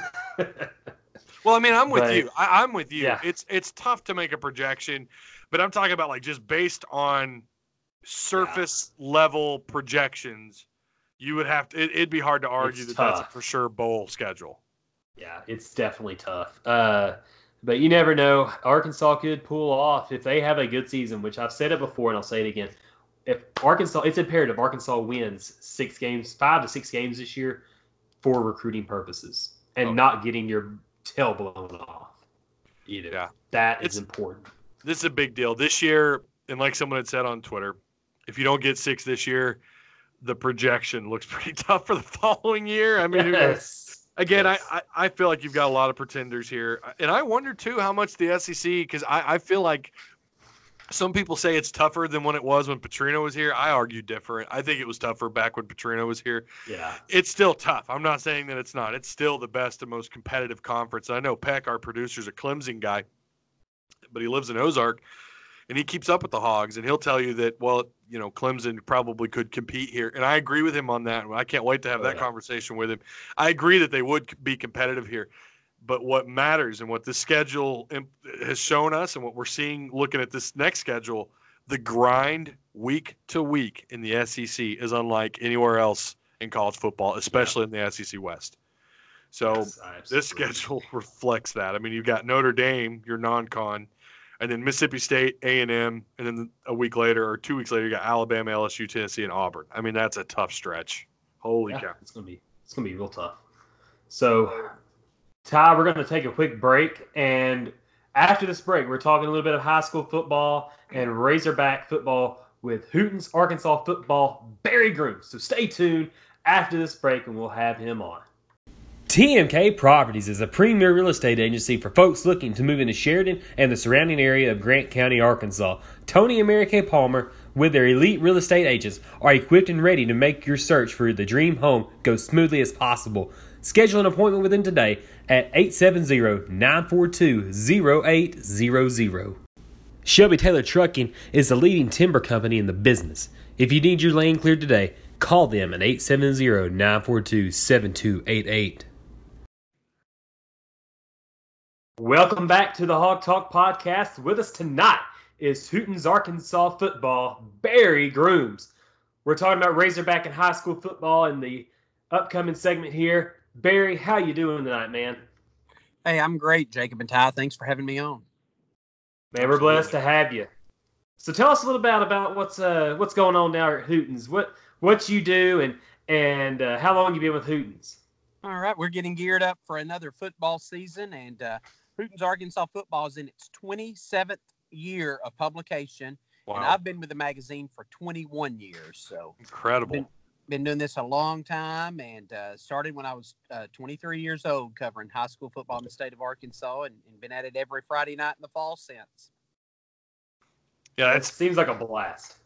Well, I mean, I'm with But, you. I, I'm with you. yeah. It's it's tough to make a projection, but I'm talking about like just based on surface level projections, you would have to. It, it'd be hard to argue It's that that's a tough. for sure bowl schedule. Yeah, it's definitely tough. Uh, but you never know. Arkansas could pull off if they have a good season, which I've said it before and I'll say it again. If Arkansas, it's imperative Arkansas wins six games, five to six games this year for recruiting purposes and Okay. not getting your tail blown off either. Yeah. That It's- is important. This is a big deal this year. And like someone had said on Twitter, if you don't get six this year, the projection looks pretty tough for the following year. I mean, who knows? Yes. Again, Yes. I, I, I feel like you've got a lot of pretenders here. And I wonder, too, how much the S E C, because I, I feel like some people say it's tougher than when it was when Petrino was here. I argue different. I think it was tougher back when Petrino was here. Yeah. It's still tough. I'm not saying that it's not. It's still the best and most competitive conference. I know Peck, our producer, is a Clemson guy, but he lives in Ozark. And he keeps up with the Hogs, and he'll tell you that, well, you know, Clemson probably could compete here. And I agree with him on that. I can't wait to have Oh, that yeah. conversation with him. I agree that they would be competitive here. But what matters and what the schedule imp- has shown us and what we're seeing looking at this next schedule, the grind week to week in the S E C is unlike anywhere else in college football, especially in the S E C West. So Yes, I this absolutely- schedule reflects that. I mean, you've got Notre Dame, your non-con, and then Mississippi State, A and M, and then a week later or two weeks later, you got Alabama, L S U, Tennessee, and Auburn. I mean, that's a tough stretch. Holy Yeah, cow. it's gonna be it's gonna be real tough. So, Ty, we're gonna take a quick break, and after this break, we're talking a little bit of high school football and Razorback football with Hooten's Arkansas football Barry Groom. So stay tuned after this break, and we'll have him on. T M K Properties is a premier real estate agency for folks looking to move into Sheridan and the surrounding area of Grant County, Arkansas. Tony and Mary Kay Palmer, with their elite real estate agents, are equipped and ready to make your search for the dream home go smoothly as possible. Schedule an appointment with them today at eight seven zero, nine four two, zero eight zero zero. Shelby Taylor Trucking is the leading timber company in the business. If you need your lane cleared today, call them at eight seven zero, nine four two, seven two eight eight. Welcome back to the Hog Talk podcast. With us tonight is Hooten's Arkansas football, Barry Grooms. We're talking about Razorback and high school football in the upcoming segment here. Barry, how you doing tonight, man? Hey, I'm great, Jacob and Ty. Thanks for having me on. Man, we're blessed to have you. So tell us a little bit about what's uh what's going on now at Hooten's. What what you do and and uh, how long you been with Hooten's? All right, we're getting geared up for another football season, and uh, Hooten's Arkansas football is in its twenty-seventh year of publication, Wow. and I've been with the magazine for twenty-one years. So Incredible. been, been doing this a long time, and uh, started when I was uh, twenty-three years old, covering high school football in the state of Arkansas, and, and been at it every Friday night in the fall since. Yeah, It it's seems like a blast.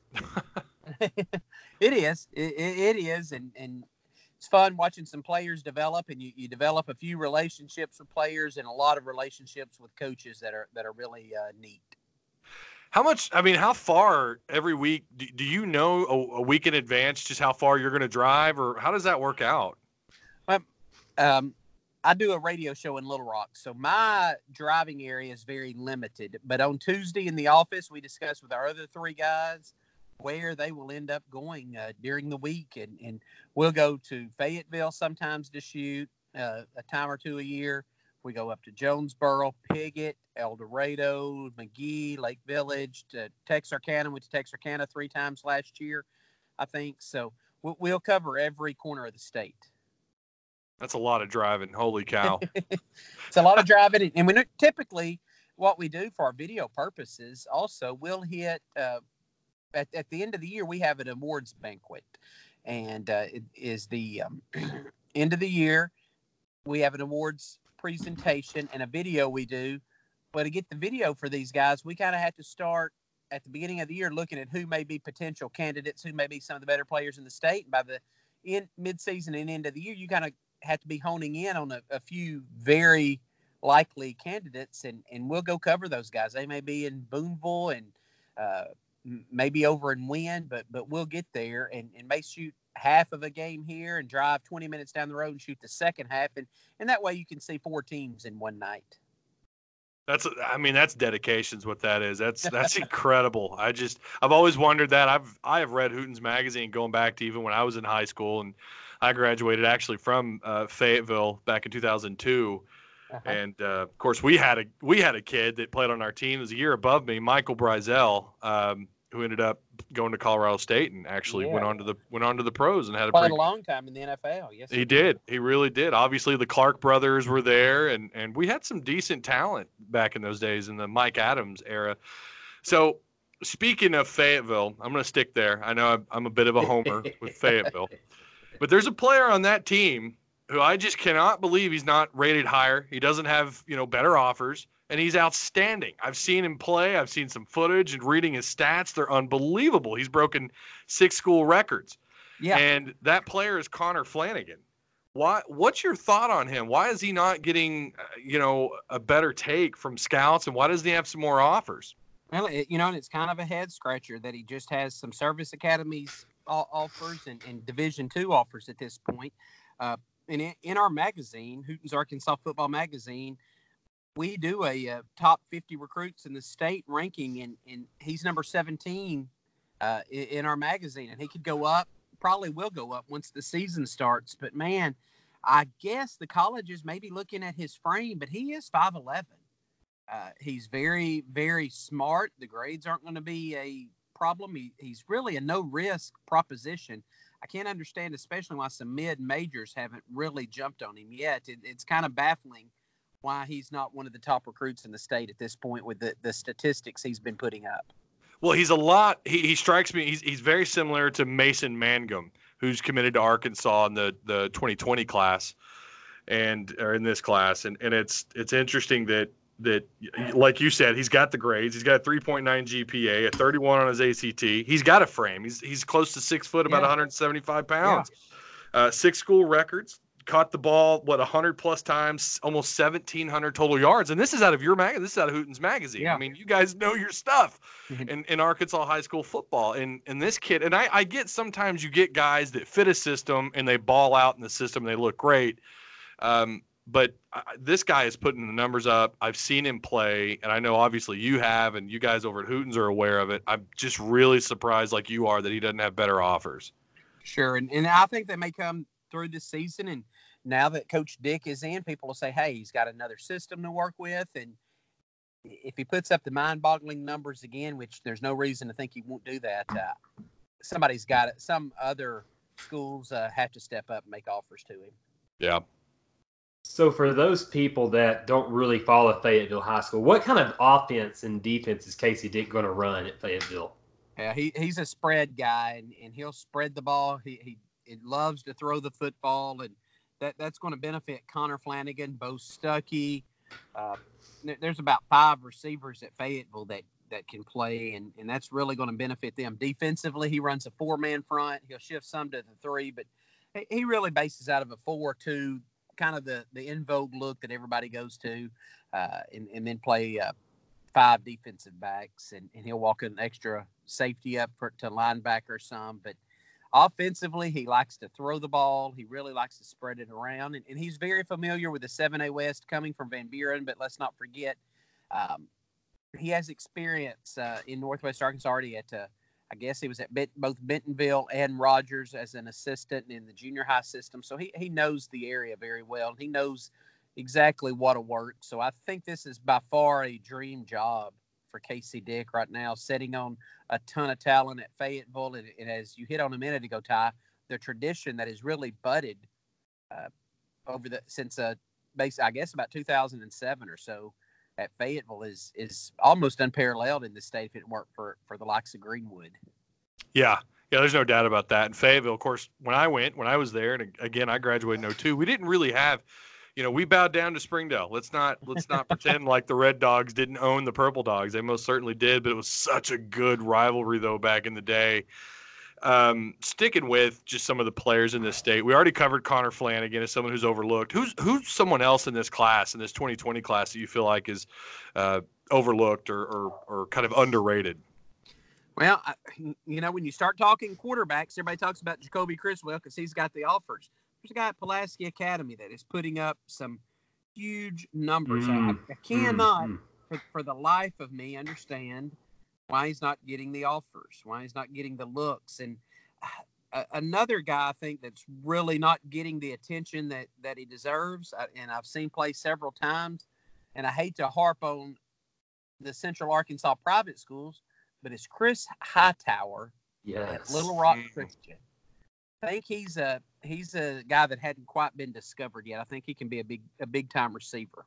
It is. It, it, it is. And, and it's fun watching some players develop, and you, you develop a few relationships with players and a lot of relationships with coaches that are that are really uh, neat. how much, I mean, how far every week do, do you know a, a week in advance just how far you're going to drive, or how does that work out? Um, I do a radio show in Little Rock, so my driving area is very limited. But on Tuesday in the office, we discuss with our other three guys where they will end up going uh, during the week. And, and we'll go to Fayetteville sometimes to shoot uh, a time or two a year. We go up to Jonesboro, Piggott, El Dorado, McGee, Lake Village, to Texarkana. Went to Texarkana three times last year, I think. So we'll, we'll cover every corner of the state. That's a lot of driving. Holy cow. It's a lot of driving. And we typically, what we do for our video purposes, also, we'll hit, uh, at, at the end of the year, we have an awards banquet. And uh, it is the um, end of the year. We have an awards presentation and a video we do. But to get the video for these guys, we kind of have to start at the beginning of the year looking at who may be potential candidates, who may be some of the better players in the state. And by the end, mid-season and end of the year, you kind of have to be honing in on a, a few very likely candidates, and, and we'll go cover those guys. They may be in Boonville and uh, maybe over in Wynn, but but we'll get there and, and may shoot half of a game here and drive twenty minutes down the road and shoot the second half. And, and that way you can see four teams in one night. That's, I mean, that's dedication's what that is. That's, that's incredible. I just, I've always wondered that. I've, I have read Hootens magazine going back to even when I was in high school, and I graduated actually from uh, Fayetteville back in two thousand two. Uh-huh. And uh, of course we had a, we had a kid that played on our team. It was a year above me, Michael Brizell, um, who ended up going to Colorado State and actually yeah. went on to the went on to the pros and had a played pretty, a long time in the N F L. Yes, he, he did. He really did. Obviously, the Clark brothers were there, and and we had some decent talent back in those days in the Mike Adams era. So, speaking of Fayetteville, I'm going to stick there. I know I'm, I'm a bit of a homer with Fayetteville, but there's a player on that team who I just cannot believe he's not rated higher. He doesn't have, you know, better offers. And he's outstanding. I've seen him play. I've seen some footage and reading his stats. They're unbelievable. He's broken six school records. Yeah. And that player is Connor Flanagan. Why? What's your thought on him? Why is he not getting, uh, you know, a better take from scouts? And why doesn't he have some more offers? Well, it, you know, and it's kind of a head scratcher that he just has some service academies offers and, and Division two offers at this point. Uh, and in, in our magazine, Hootens Arkansas Football Magazine, we do a, uh top fifty recruits in the state ranking, and, and he's number seventeen uh, in, in our magazine. And he could go up, probably will go up once the season starts. But, man, I guess the colleges may be looking at his frame, but he is five eleven. Uh, he's very, very smart. The grades aren't going to be a problem. He, he's really a no-risk proposition. I can't understand, especially why some mid-majors haven't really jumped on him yet. It, it's kind of baffling why he's not one of the top recruits in the state at this point with the, the statistics he's been putting up. Well, he's a lot. He, he strikes me. He's, he's very similar to Mason Mangum, who's committed to Arkansas in the, the twenty twenty class and or in this class. And, and it's, it's interesting that, that, like you said, he's got the grades. He's got a three point nine G P A, a thirty-one on his A C T. He's got a frame. He's, he's close to six foot, about yeah. one hundred seventy-five pounds, yeah. uh, six school records. Caught the ball, what, one hundred plus times, almost seventeen hundred total yards. And this is out of your magazine. This is out of Hootens magazine. Yeah. I mean, you guys know your stuff in, in Arkansas high school football. And, and this kid, and I, I get sometimes you get guys that fit a system and they ball out in the system and they look great. Um, but I, this guy is putting the numbers up. I've seen him play, and I know obviously you have, and you guys over at Hootens are aware of it. I'm just really surprised, like you are, that he doesn't have better offers. Sure. And, and I think they may come through this season, and now that Coach Dick is in, people will say, hey, he's got another system to work with. And if he puts up the mind-boggling numbers again, which there's no reason to think he won't do that, uh, somebody's got it. Some other schools uh, have to step up and make offers to him. Yeah. So for those people that don't really follow Fayetteville High School, what kind of offense and defense is Casey Dick going to run at Fayetteville? Yeah, he, he's a spread guy, and, and he'll spread the ball. He, he he loves to throw the football, and that, that's going to benefit Connor Flanagan, Bo Stuckey. Uh, there's about five receivers at Fayetteville that, that can play, and, and that's really going to benefit them. Defensively, he runs a four-man front. He'll shift some to the three, but he, he really bases out of a four two, kind of the, the in vogue look that everybody goes to, uh, and, and then play uh, five defensive backs, and, and he'll walk an extra safety up for, to linebacker some. But offensively, he likes to throw the ball. He really likes to spread it around, and, and he's very familiar with the seven A West coming from Van Buren. But let's not forget, um, he has experience uh, in Northwest Arkansas already at, uh, I guess he was at Bent, both Bentonville and Rogers as an assistant in the junior high system. So he, he knows the area very well. He knows exactly what'll work. So I think this is by far a dream job for Casey Dick right now, sitting on a ton of talent at Fayetteville. And, and as you hit on a minute ago, Ty, the tradition that has really budded uh, over the since uh, base, I guess about two thousand seven or so at Fayetteville is is almost unparalleled in the state if it weren't for for the likes of Greenwood. Yeah. Yeah, there's no doubt about that. And Fayetteville, of course, when I went, when I was there, and again, I graduated in oh two, we didn't really have, you know, we bowed down to Springdale. Let's not let's not pretend like the Red Dogs didn't own the Purple Dogs. They most certainly did, but it was such a good rivalry, though, back in the day. Um, sticking with just some of the players in this state, we already covered Connor Flanagan as someone who's overlooked. Who's who's someone else in this class, in this twenty twenty class, that you feel like is uh, overlooked or, or or kind of underrated? Well, I, you know, when you start talking quarterbacks, everybody talks about Jacoby Criswell because he's got the offers. There's a guy at Pulaski Academy that is putting up some huge numbers. Mm, I, I cannot, mm, for, for the life of me, understand why he's not getting the offers, why he's not getting the looks. And uh, another guy I think that's really not getting the attention that, that he deserves, uh, and I've seen play several times, and I hate to harp on the Central Arkansas private schools, but it's Chris Hightower yes. at Little Rock Christian. I think he's a he's a guy that hadn't quite been discovered yet. I think he can be a big a big time receiver.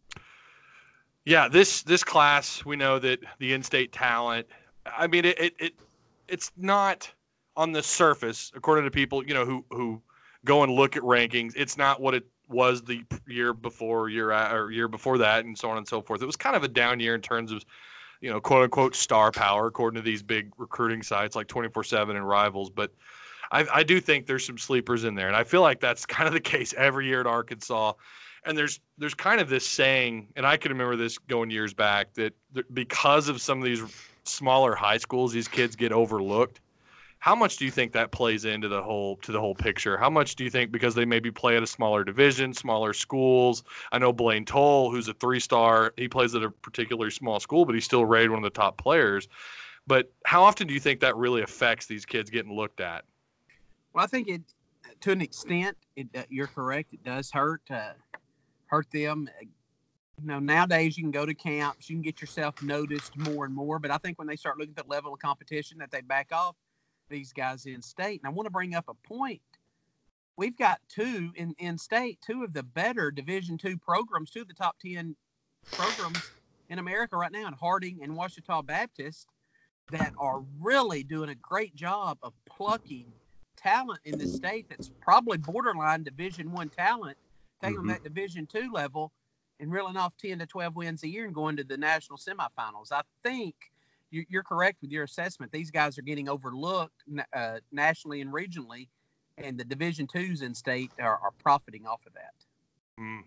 Yeah, this this class, we know that the in-state talent. I mean, it it, it it's not on the surface, according to people, you know, who who go and look at rankings. It's not what it was the year before, year or year before that, and so on and so forth. It was kind of a down year in terms of, you know, quote unquote star power, according to these big recruiting sites like twenty-four seven and Rivals. But I, I do think there's some sleepers in there. And I feel like that's kind of the case every year at Arkansas. And there's there's kind of this saying, and I can remember this going years back, that because of some of these smaller high schools, these kids get overlooked. How much do you think that plays into the whole to the whole picture? How much do you think because they maybe play at a smaller division, smaller schools? I know Blaine Toll, who's a three-star, he plays at a particularly small school, but he's still rated one of the top players. But how often do you think that really affects these kids getting looked at? Well, I think it, to an extent, it, uh, you're correct. It does hurt uh, hurt them. You know, nowadays you can go to camps, you can get yourself noticed more and more. But I think when they start looking at the level of competition, that they back off these guys in state. And I want to bring up a point. We've got two in, in state, two of the better Division two programs, two of the top ten programs in America right now, in Harding and Ouachita Baptist, that are really doing a great job of plucking talent in the state that's probably borderline Division one talent, taking mm-hmm. them that Division two level and reeling off ten to twelve wins a year and going to the national semifinals. I think you're correct with your assessment. These guys are getting overlooked uh, nationally and regionally, and the Division twos in state are, are profiting off of that. Mm.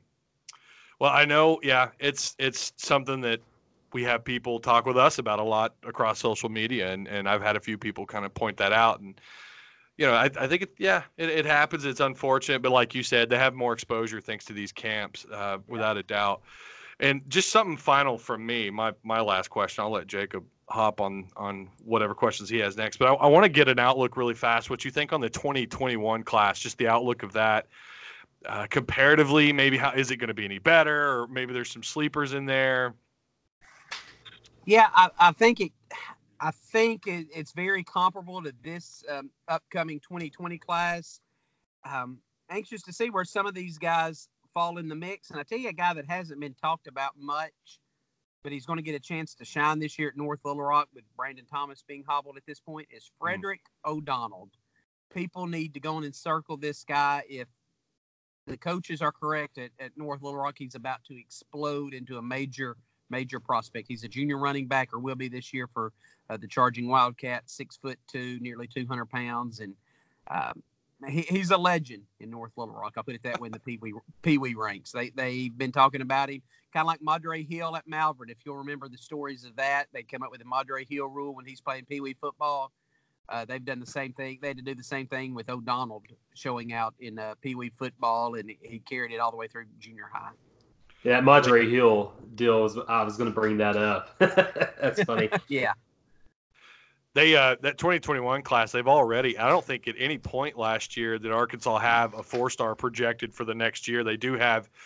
Well, I know, yeah, it's it's something that we have people talk with us about a lot across social media, and, and I've had a few people kind of point that out. And, you know, I, I think, it, yeah, it, it happens. It's unfortunate, but like you said, they have more exposure thanks to these camps, uh, without yeah. a doubt. And just something final from me, my my last question. I'll let Jacob hop on on whatever questions he has next. But I, I want to get an outlook really fast. What you think on the twenty twenty-one class, just the outlook of that uh, comparatively, maybe how is it going to be any better, or maybe there's some sleepers in there? Yeah, I, I think it. I think it, it's very comparable to this um, upcoming twenty twenty class. Um, anxious to see where some of these guys fall in the mix. And I tell you, a guy that hasn't been talked about much, but he's going to get a chance to shine this year at North Little Rock with Brandon Thomas being hobbled at this point, is Frederick mm. O'Donnell. People need to go in and circle this guy. If the coaches are correct at, at North Little Rock, he's about to explode into a major, major prospect. He's a junior running back, or will be this year for uh, the Charging Wildcats, six foot two, nearly two hundred pounds. And um, he, he's a legend in North Little Rock. I'll put it that way in the Pee Wee Pee Wee ranks. They, they've been talking about him. Kind of like Madre Hill at Malvern. If you'll remember the stories of that, they come up with the Madre Hill rule when he's playing Pee Wee football. Uh, they've done the same thing. They had to do the same thing with O'Donnell showing out in uh, Pee Wee football, and he carried it all the way through junior high. Yeah, Madre Hill deal was. I was going to bring that up. That's funny. Yeah. They uh, that twenty twenty-one class, they've already. I don't think at any point last year did Arkansas have a four-star projected for the next year. They do have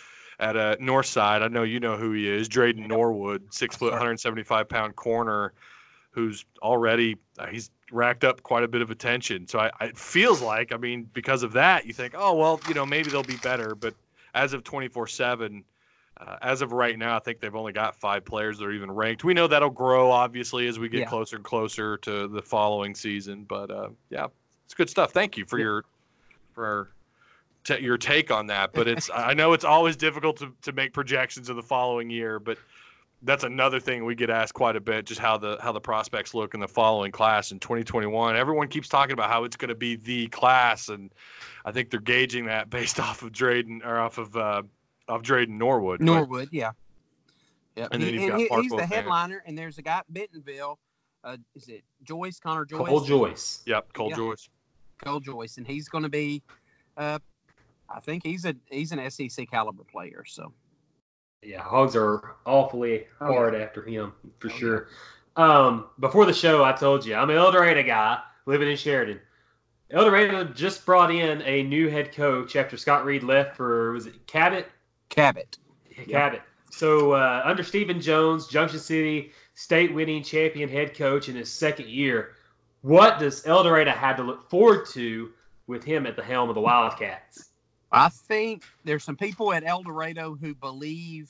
at uh, Northside. I know you know who he is, Drayden Norwood, six foot, one hundred seventy-five pound corner, who's already uh, he's racked up quite a bit of attention. So I, I it feels like, I mean, because of that, you think, oh well, you know, maybe they'll be better. But as of twenty-four seven, uh, as of right now, I think they've only got five players that are even ranked. We know that'll grow obviously as we get Yeah. closer and closer to the following season. But uh, yeah, it's good stuff. Thank you for Yeah. your for t- your take on that. But it's I know it's always difficult to to make projections of the following year, but that's another thing we get asked quite a bit, just how the how the prospects look in the following class in twenty twenty-one. Everyone keeps talking about how it's going to be the class, and I think they're gauging that based off of Drayden or off of uh, of Drayden Norwood. But- Norwood, yeah. Yep. And then He- you've got he- Park he's the Wilson. headliner, and there's a guy at Bentonville. Uh, is it Joyce, Connor Joyce? Cole Joyce. Yep, Cole Yeah. Joyce. Cole Joyce, and he's going to be, uh, I think he's a he's an S E C caliber player. So Yeah, Hogs are awfully Oh, hard after him for Oh, sure. Um, before the show, I told you I'm an El Dorado guy living in Sheridan. El Dorado just brought in a new head coach after Scott Reed left for was it Cabot? Cabot. Cabot. So uh, under Stephen Jones, Junction City state winning champion head coach in his second year, what does El Dorado have to look forward to with him at the helm of the Wildcats? I think there's some people at El Dorado who believe,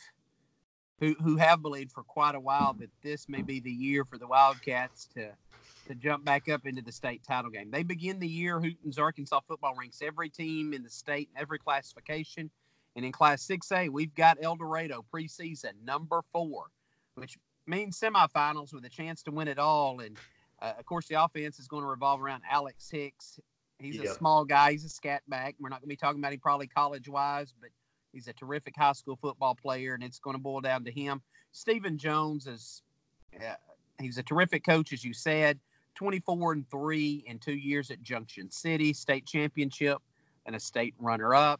who who have believed for quite a while that this may be the year for the Wildcats to to jump back up into the state title game. They begin the year, Hooten's Arkansas football ranks every team in the state, every classification. And in Class six A, we've got El Dorado preseason number four, which means semifinals with a chance to win it all. And, uh, of course, the offense is going to revolve around Alex Hicks. He's a Yep. small guy. He's a scat back. We're not going to be talking about him probably college-wise, but he's a terrific high school football player, and it's going to boil down to him. Stephen Jones is uh, he's a terrific coach, as you said, twenty-four and three in two years at Junction City, state championship, and a state runner-up.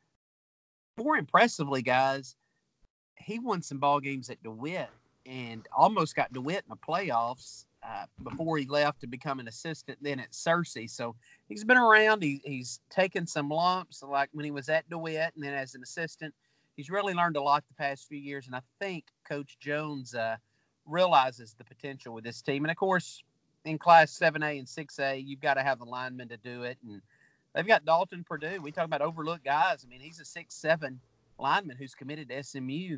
More impressively, guys, he won some ball games at DeWitt and almost got DeWitt in the playoffs uh, before he left to become an assistant then at Searcy. So he's been around. He, he's taken some lumps, like when he was at DeWitt and then as an assistant. He's really learned a lot the past few years, and I think Coach Jones uh, realizes the potential with this team. And, of course, in Class seven A and six A, you've got to have the linemen to do it, and they've got Dalton Purdue. We talk about overlooked guys. I mean, he's a six seven lineman who's committed to S M U.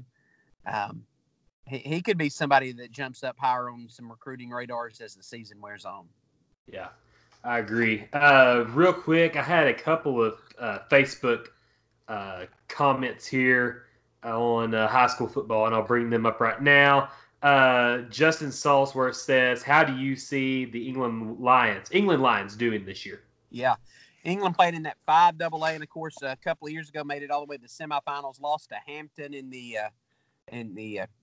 Um, he, he could be somebody that jumps up higher on some recruiting radars as the season wears on. Yeah, I agree. Uh, real quick, I had a couple of uh, Facebook uh, comments here on uh, high school football, and I'll bring them up right now. Uh, Justin Salsworth says, how do you see the England Lions, England Lions doing this year? Yeah. England played in that five double A, and of course, a couple of years ago, made it all the way to the semifinals. Lost to Hampton in the uh, in the uh,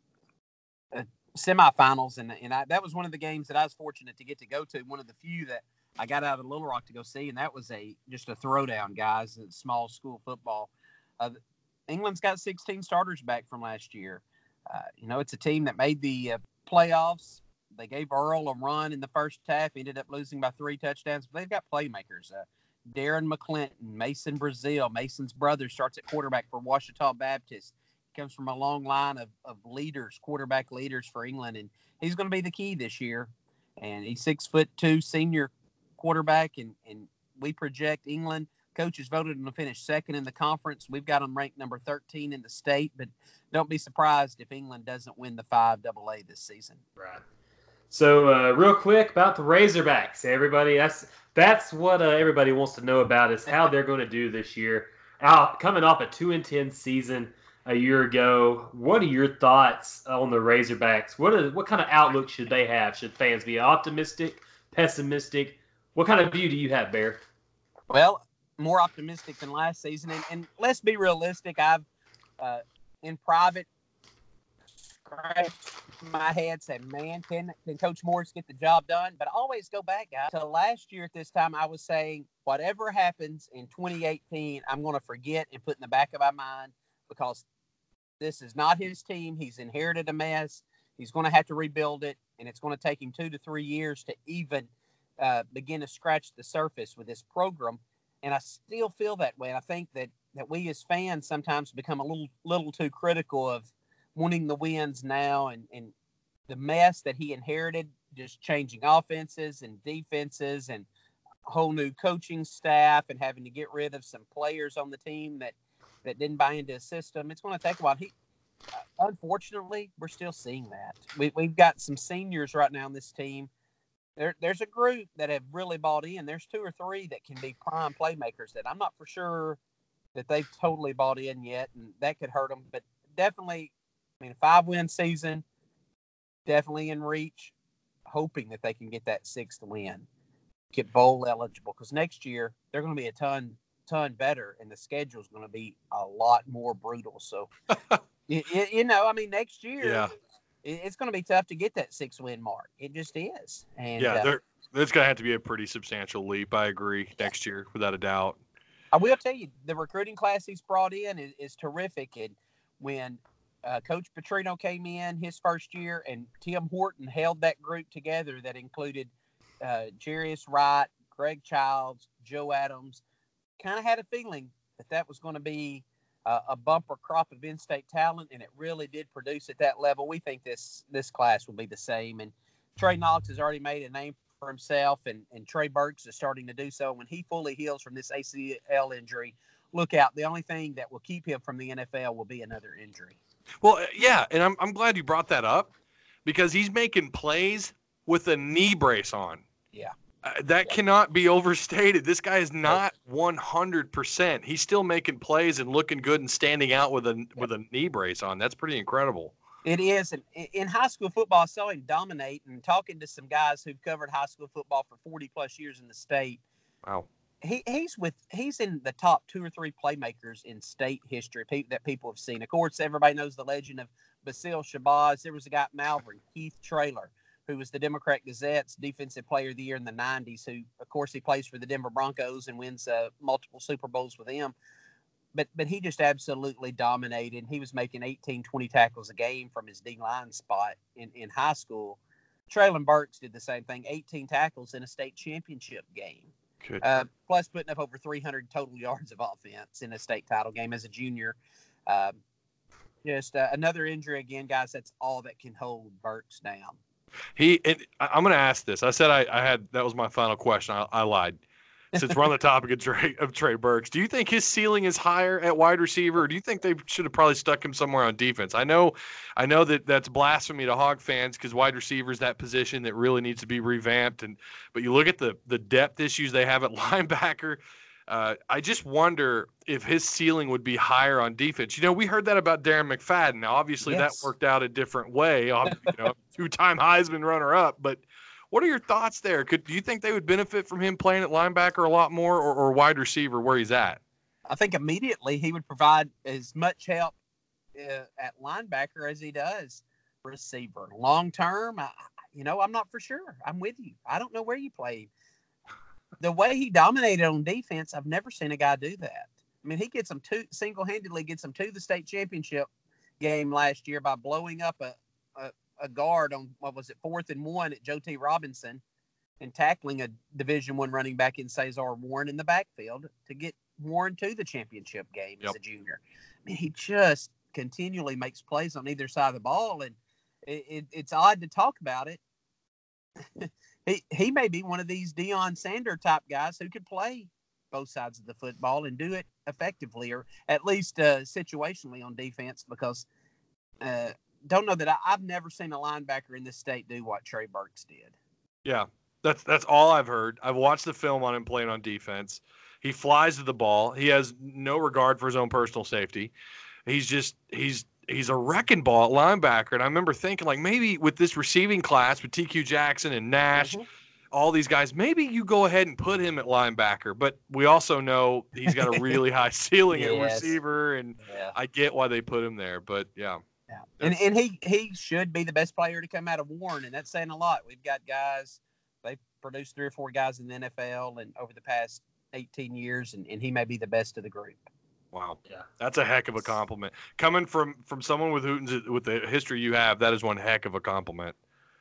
uh, semifinals, and and I, that was one of the games that I was fortunate to get to go to. One of the few that I got out of Little Rock to go see, and that was a just a throwdown, guys. It's small school football. Uh, England's got sixteen starters back from last year. Uh, you know, it's a team that made the uh, playoffs. They gave Earl a run in the first half. Ended up losing by three touchdowns, but they've got playmakers. Uh, Darren McClinton, Mason Brazil, Mason's brother, starts at quarterback for Ouachita Baptist. He comes from a long line of, of leaders, quarterback leaders for England, and he's going to be the key this year. And he's six foot two, senior quarterback, and, and we project England. Coaches voted him to finish second in the conference. We've got them ranked number thirteen in the state, but don't be surprised if England doesn't win the five double A this season. Right. So, uh, real quick about the Razorbacks, everybody. That's that's what uh, everybody wants to know about is how they're going to do this year. Out coming off a two and ten season a year ago. What are your thoughts on the Razorbacks? What are, what kind of outlook should they have? Should fans be optimistic, pessimistic? What kind of view do you have, Bear? Well, more optimistic than last season, and, and let's be realistic. I've uh, in private scratched my head, say, man, can can Coach Morris get the job done? But I always go back, guys, to last year at this time. I was saying, whatever happens in twenty eighteen, I'm going to forget and put in the back of my mind, because this is not his team. He's inherited a mess. He's going to have to rebuild it, and it's going to take him two to three years to even uh, begin to scratch the surface with this program. And I still feel that way. And I think that that we as fans sometimes become a little little too critical of wanting the wins now, and, and the mess that he inherited, just changing offenses and defenses and a whole new coaching staff and having to get rid of some players on the team that, that didn't buy into a system. It's going to take a while. He, uh, unfortunately, we're still seeing that. We, we've got some seniors right now on this team. There, there's a group that have really bought in. There's two or three that can be prime playmakers that I'm not for sure that they've totally bought in yet, and that could hurt them. But definitely, I mean, a five-win season, definitely in reach, hoping that they can get that sixth win, get bowl eligible, because next year they're going to be a ton, ton better, and the schedule is going to be a lot more brutal. So, you, you know, I mean, next year, Yeah. it's going to be tough to get that six-win mark. It just is. And Yeah, uh, there, there's going to have to be a pretty substantial leap. I agree. Next year, without a doubt. I will tell you, the recruiting class he's brought in is, is terrific. And when uh, Coach Petrino came in his first year, and Tim Horton held that group together that included uh, Jarius Wright, Greg Childs, Joe Adams, kind of had a feeling that that was going to be Uh, a bumper crop of in-state talent, and it really did produce at that level. We think this this class will be the same. And Trey Knox has already made a name for himself, and, and Trey Burks is starting to do so. When he fully heals from this A C L injury, look out. The only thing that will keep him from the N F L will be another injury. Well, yeah, and I'm I'm glad you brought that up, because he's making plays with a knee brace on. Yeah. Uh, that cannot be overstated. This guy is not one hundred percent. He's still making plays and looking good and standing out with a with a knee brace on. That's pretty incredible. It is. And in high school football, I saw him dominate, and talking to some guys who've covered high school football for forty plus years in the state. Wow. He he's with he's in the top two or three playmakers in state history people, that people have seen. Of course, everybody knows the legend of Basil Shabazz. There was a guy at Malvern, Keith Traylor, who was the Democrat Gazette's Defensive Player of the Year in the nineties, who, of course, he plays for the Denver Broncos and wins uh, multiple Super Bowls with them. But but he just absolutely dominated. He was making eighteen, twenty tackles a game from his D-line spot in, in high school. Traylon Burks did the same thing, eighteen tackles in a state championship game. Good. Uh, plus putting up over three hundred total yards of offense in a state title game as a junior. Um, just uh, another injury again, guys. That's all that can hold Burks down. He, and I'm going to ask this. I said I, I had that was my final question. I, I lied. Since we're on the topic of Trey, of Trey Burks, do you think his ceiling is higher at wide receiver, or do you think they should have probably stuck him somewhere on defense? I know, I know that that's blasphemy to Hog fans, because wide receiver is that position that really needs to be revamped. And but you look at the the depth issues they have at linebacker. Uh, I just wonder if his ceiling would be higher on defense. You know, we heard that about Darren McFadden. Now, obviously, Yes. that worked out a different way. You know, two-time Heisman runner-up. But what are your thoughts there? Could do you think they would benefit from him playing at linebacker a lot more, or, or wide receiver where he's at? I think immediately he would provide as much help uh, at linebacker as he does receiver. Long term, I, you know, I'm not for sure. I'm with you. I don't know where you played. The way he dominated on defense, I've never seen a guy do that. I mean, he gets them to single-handedly gets them to the state championship game last year by blowing up a, a, a guard on, what was it, fourth and one at Joe T. Robinson, and tackling a Division One running back in Cesar Warren in the backfield to get Warren to the championship game Yep. as a junior. I mean, he just continually makes plays on either side of the ball, and it, it, it's odd to talk about it. he he may be one of these Deion Sanders type guys who could play both sides of the football and do it effectively, or at least uh, situationally on defense, because uh, don't know that I, I've never seen a linebacker in this state do what Trey Burks did. Yeah, that's that's all I've heard. I've watched the film on him playing on defense. He flies to the ball. He has no regard for his own personal safety. He's just he's he's a wrecking ball at linebacker. And I remember thinking, like, maybe with this receiving class with T Q Jackson and Nash, Mhm. all these guys, maybe you go ahead and put him at linebacker. But we also know he's got a really high ceiling at Yes. receiver, and Yeah. I get why they put him there. But yeah, Yeah. And and he he should be the best player to come out of Warren, and that's saying a lot. We've got guys, they've produced three or four guys in the N F L and over the past eighteen years, and, and he may be the best of the group. wow, Yeah. that's a heck of a compliment coming from from someone with Hooten's with the history you have. That is one heck of a compliment.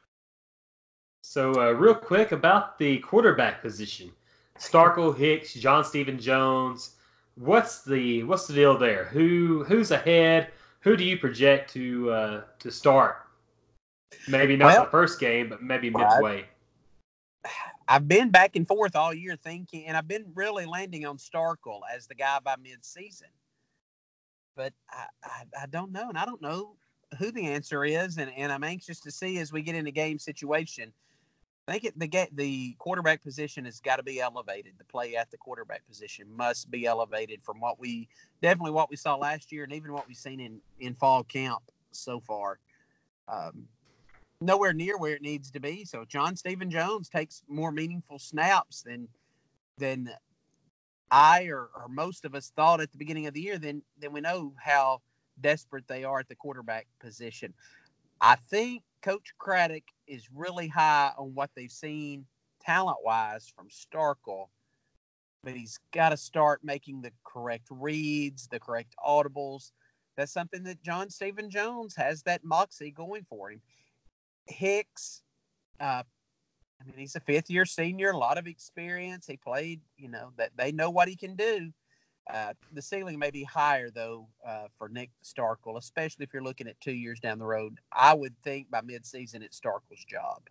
So, uh, real quick about the quarterback position. Starkle, Hicks, John Stephen Jones, what's the what's the deal there? Who who's ahead? Who do you project to uh, to start? Maybe not Well, the first game, but maybe right. midway. I've been back and forth all year thinking, and I've been really landing on Starkel as the guy by mid-season. But I, I, I don't know, and I don't know who the answer is, and, and I'm anxious to see as we get into game situation. I think it, the the quarterback position has got to be elevated. The play at the quarterback position must be elevated from what we definitely what we saw last year, and even what we've seen in, in fall camp so far. Um, nowhere near where it needs to be. So John Stephen Jones takes more meaningful snaps than than I or, or most of us thought at the beginning of the year. Then then we know how desperate they are at the quarterback position. I think Coach Craddock is really high on what they've seen talent-wise from Starkel, but he's got to start making the correct reads, the correct audibles. That's something that John Stephen Jones has that moxie going for him. Hicks, uh, I mean, he's a fifth-year senior, a lot of experience. He played, you know, that they know what he can do. Uh, the ceiling may be higher, though, uh, for Nick Starkel, especially if you're looking at two years down the road. I would think by midseason it's Starkel's job.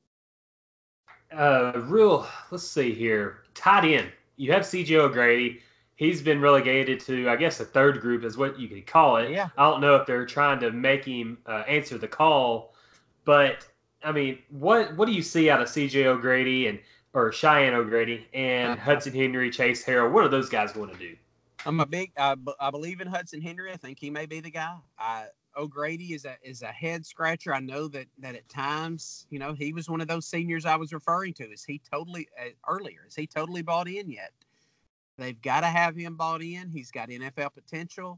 Uh, real, let's see here. Tight end. You have C J O'Grady. He's been relegated to, I guess, a third group is what you could call it. Yeah. I don't know if they're trying to make him uh, answer the call, but, I mean, what what do you see out of C J O'Grady and or Cheyenne O'Grady and Uh-huh. Hudson Henry, Chase Harrell? What are those guys going to do? I'm a big. I, I believe in Hudson Henry. I think he may be the guy. I, O'Grady is a is a head scratcher. I know that that at times, you know, he was one of those seniors I was referring to. Is he totally uh, earlier? Is he totally bought in yet? They've got to have him bought in. He's got N F L potential,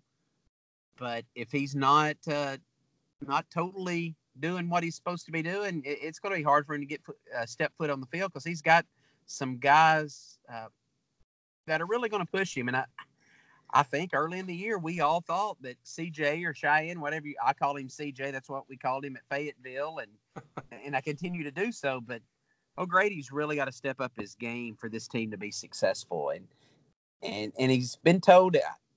but if he's not uh, not totally doing what he's supposed to be doing, it, it's going to be hard for him to get a uh, step foot on the field because he's got some guys uh, that are really going to push him. And I. I think early in the year, we all thought that C J or Cheyenne, whatever you, I call him C J, that's what we called him at Fayetteville, and and I continue to do so. But O'Grady's really got to step up his game for this team to be successful. And and and he's been told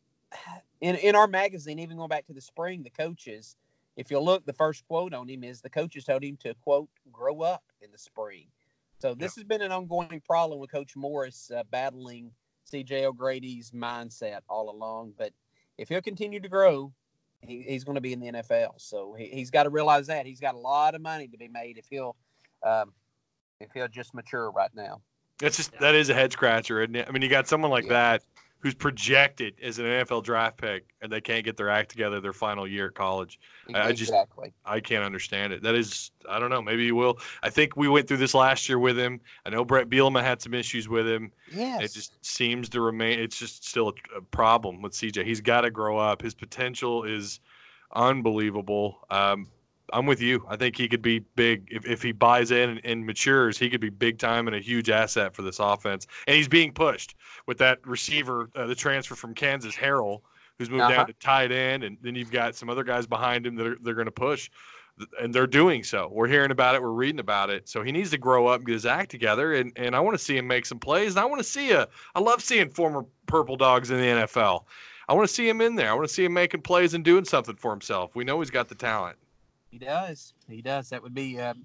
in, in our magazine, even going back to the spring, the coaches, if you look, the first quote on him is the coaches told him to, quote, grow up in the spring. So this yep. has been an ongoing problem with Coach Morris uh, battling C J O'Grady's mindset all along, but if he'll continue to grow, he, he's going to be in the N F L. So he, he's got to realize that he's got a lot of money to be made if he'll, um, if he'll just mature right now. That's just that is a head scratcher, isn't it? I mean, you got someone like yeah. that who's projected as an N F L draft pick, and they can't get their act together their final year at college. I, I just exactly. I can't understand it. That is, I don't know. Maybe he will. I think we went through this last year with him. I know Brett Bielema had some issues with him. Yes. It just seems to remain. It's just still a, a problem with C J. He's got to grow up. His potential is unbelievable. Um, I'm with you. I think he could be big if, if he buys in and, and matures. He could be big time and a huge asset for this offense. And he's being pushed with that receiver, uh, the transfer from Kansas, Harrell, who's moved Uh-huh. down to tight end, and then you've got some other guys behind him that are, they're going to push, and they're doing so. We're hearing about it. We're reading about it. So he needs to grow up and get his act together, and, and I want to see him make some plays. And I want to see a – I love seeing former Purple Dogs in the N F L. I want to see him in there. I want to see him making plays and doing something for himself. We know he's got the talent. He does. He does. That would be um,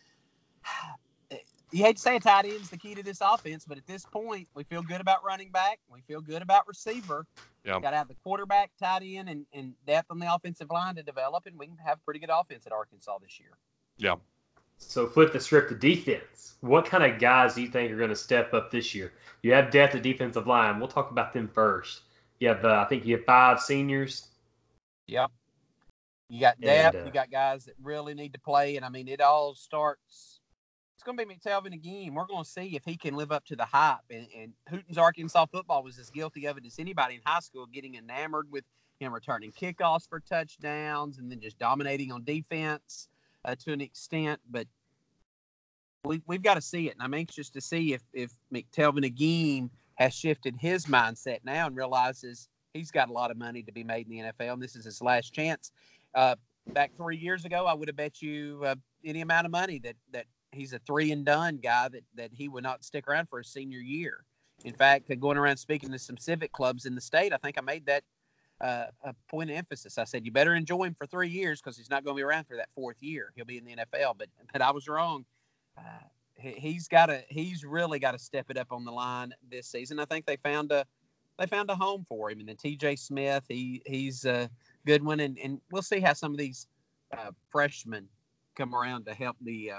– you hate to say a tight end's the key to this offense, but at this point, we feel good about running back. We feel good about receiver. Yeah. Got to have the quarterback, tight end, and, and depth on the offensive line to develop, and we can have pretty good offense at Arkansas this year. Yeah. So flip the script to defense. What kind of guys do you think are going to step up this year? You have depth at defensive line. We'll talk about them first. You have, uh, I think you have five seniors. Yep. You got depth. And, uh, you got guys that really need to play, and I mean, it all starts. It's going to be McTelvin again. We're going to see if he can live up to the hype. And, and Hooten's Arkansas football was as guilty of it as anybody in high school, getting enamored with him returning kickoffs for touchdowns and then just dominating on defense uh, to an extent. But we, we've got to see it, and I'm anxious to see if, if McTelvin again has shifted his mindset now and realizes he's got a lot of money to be made in the N F L, and this is his last chance. Uh, back three years ago, I would have bet you uh, any amount of money that that he's a three and done guy, that that he would not stick around for his senior year. In fact, going around speaking to some civic clubs in the state, I think I made that uh, a point of emphasis. I said, you better enjoy him for three years because he's not going to be around for that fourth year. He'll be in the N F L. But but I was wrong. Uh, he, he's got to he's really got to step it up on the line this season. I think they found a they found a home for him. And then T J Smith, he he's a good one. And, and we'll see how some of these uh, freshmen come around to help the uh,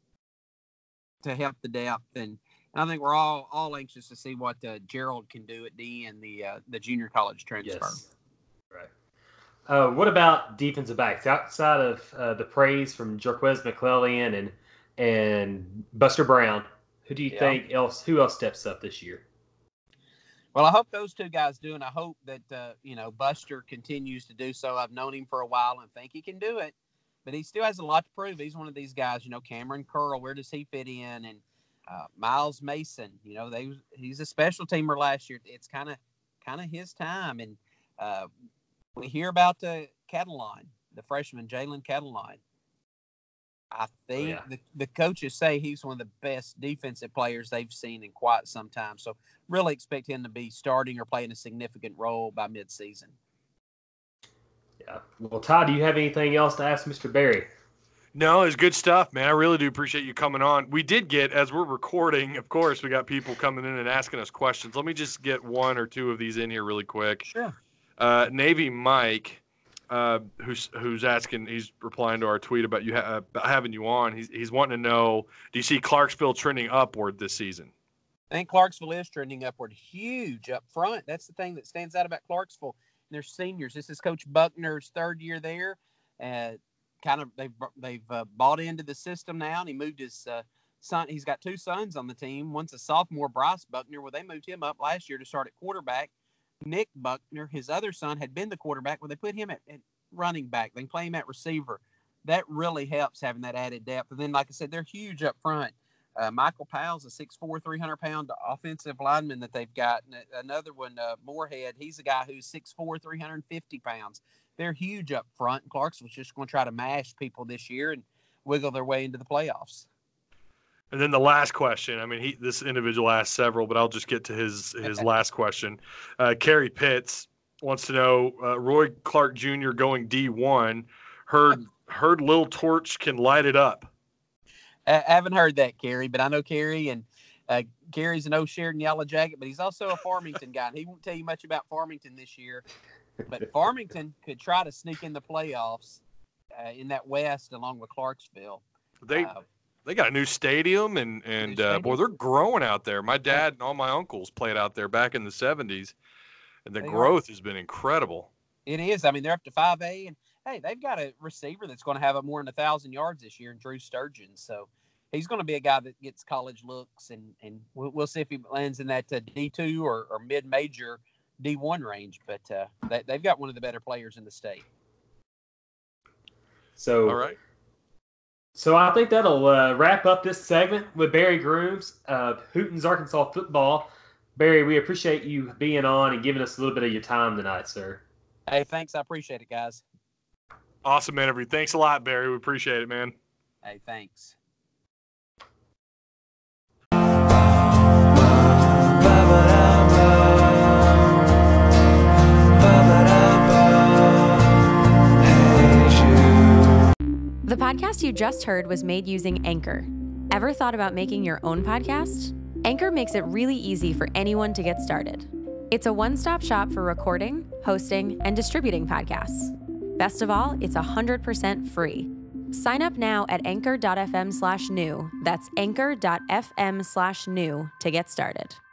to help the depth. And I think we're all all anxious to see what uh, Gerald can do at D and the uh, the junior college transfer. Yes. Right. Uh, what about defensive backs outside of uh, the praise from Jarquez McClellan and and Buster Brown? Who do you Yeah. think else? Who else steps up this year? Well, I hope those two guys do, and I hope that uh, you know Buster continues to do so. I've known him for a while and think he can do it, but he still has a lot to prove. He's one of these guys, you know, Cameron Curl. Where does he fit in? And uh, Miles Mason, you know, they he's a special teamer last year. It's kind of kind of his time, and uh, we hear about the Cataline, the freshman Jalen Cataline. I think yeah. the, the coaches say he's one of the best defensive players they've seen in quite some time. So really expect him to be starting or playing a significant role by midseason. Yeah. Well, Todd, do you have anything else to ask Mister Berry? No, it's good stuff, man. I really do appreciate you coming on. We did get, as we're recording, of course, we got people coming in and asking us questions. Let me just get one or two of these in here really quick. Sure. Uh, Navy Mike, uh, who's who's asking, he's replying to our tweet about you ha- about having you on. He's he's wanting to know, do you see Clarksville trending upward this season? I think Clarksville is trending upward, huge up front. That's the thing that stands out about Clarksville. And they're seniors. This is Coach Buckner's third year there. Uh, kind of they've they've uh, bought into the system now, and he moved his uh, son. He's got two sons on the team. One's a sophomore, Bryce Buckner. Well, they moved him up last year to start at quarterback. Nick Buckner, his other son, had been the quarterback. Well, they put him at, at running back. They can play him at receiver. That really helps having that added depth. And then, like I said, they're huge up front. Uh, Michael Powell's a six foot four, three hundred pound offensive lineman that they've got. And another one, uh, Moorhead, he's a guy who's six foot four, three hundred fifty pounds. They're huge up front. Clarksville's just going to try to mash people this year and wiggle their way into the playoffs. And then the last question, I mean, he this individual asked several, but I'll just get to his his last question. Uh, Kerry Pitts wants to know, uh, Roy Clark Junior going D one, heard heard Lil Torch can light it up. I haven't heard that, Kerry, but I know Kerry, and uh, Kerry's an O'Sheridan Yellow Jacket, but he's also a Farmington guy, and he won't tell you much about Farmington this year. But Farmington could try to sneak in the playoffs uh, in that West along with Clarksville. They Uh, they got a new stadium, and and New uh, boy, stadium. they're growing out there. My dad and all my uncles played out there back in the seventies, and the They are. growth has been incredible. It is. I mean, they're up to five A, and hey, they've got a receiver that's going to have more than a thousand yards this year, in Drew Sturgeon. So he's going to be a guy that gets college looks, and and we'll, we'll see if he lands in that uh, D two or, or mid-major D one range. But uh, they, they've got one of the better players in the state. So, All right. So I think that'll uh, wrap up this segment with Barry Grooms of Hooten's Arkansas Football. Barry, we appreciate you being on and giving us a little bit of your time tonight, sir. Hey, thanks. I appreciate it, guys. Awesome interview. Thanks a lot, Barry. We appreciate it, man. Hey, thanks. The podcast you just heard was made using Anchor. Ever thought about making your own podcast? Anchor makes it really easy for anyone to get started. It's a one-stop shop for recording, hosting, and distributing podcasts. Best of all, it's one hundred percent free. Sign up now at anchor.fm slash new. That's anchor.fm slash new to get started.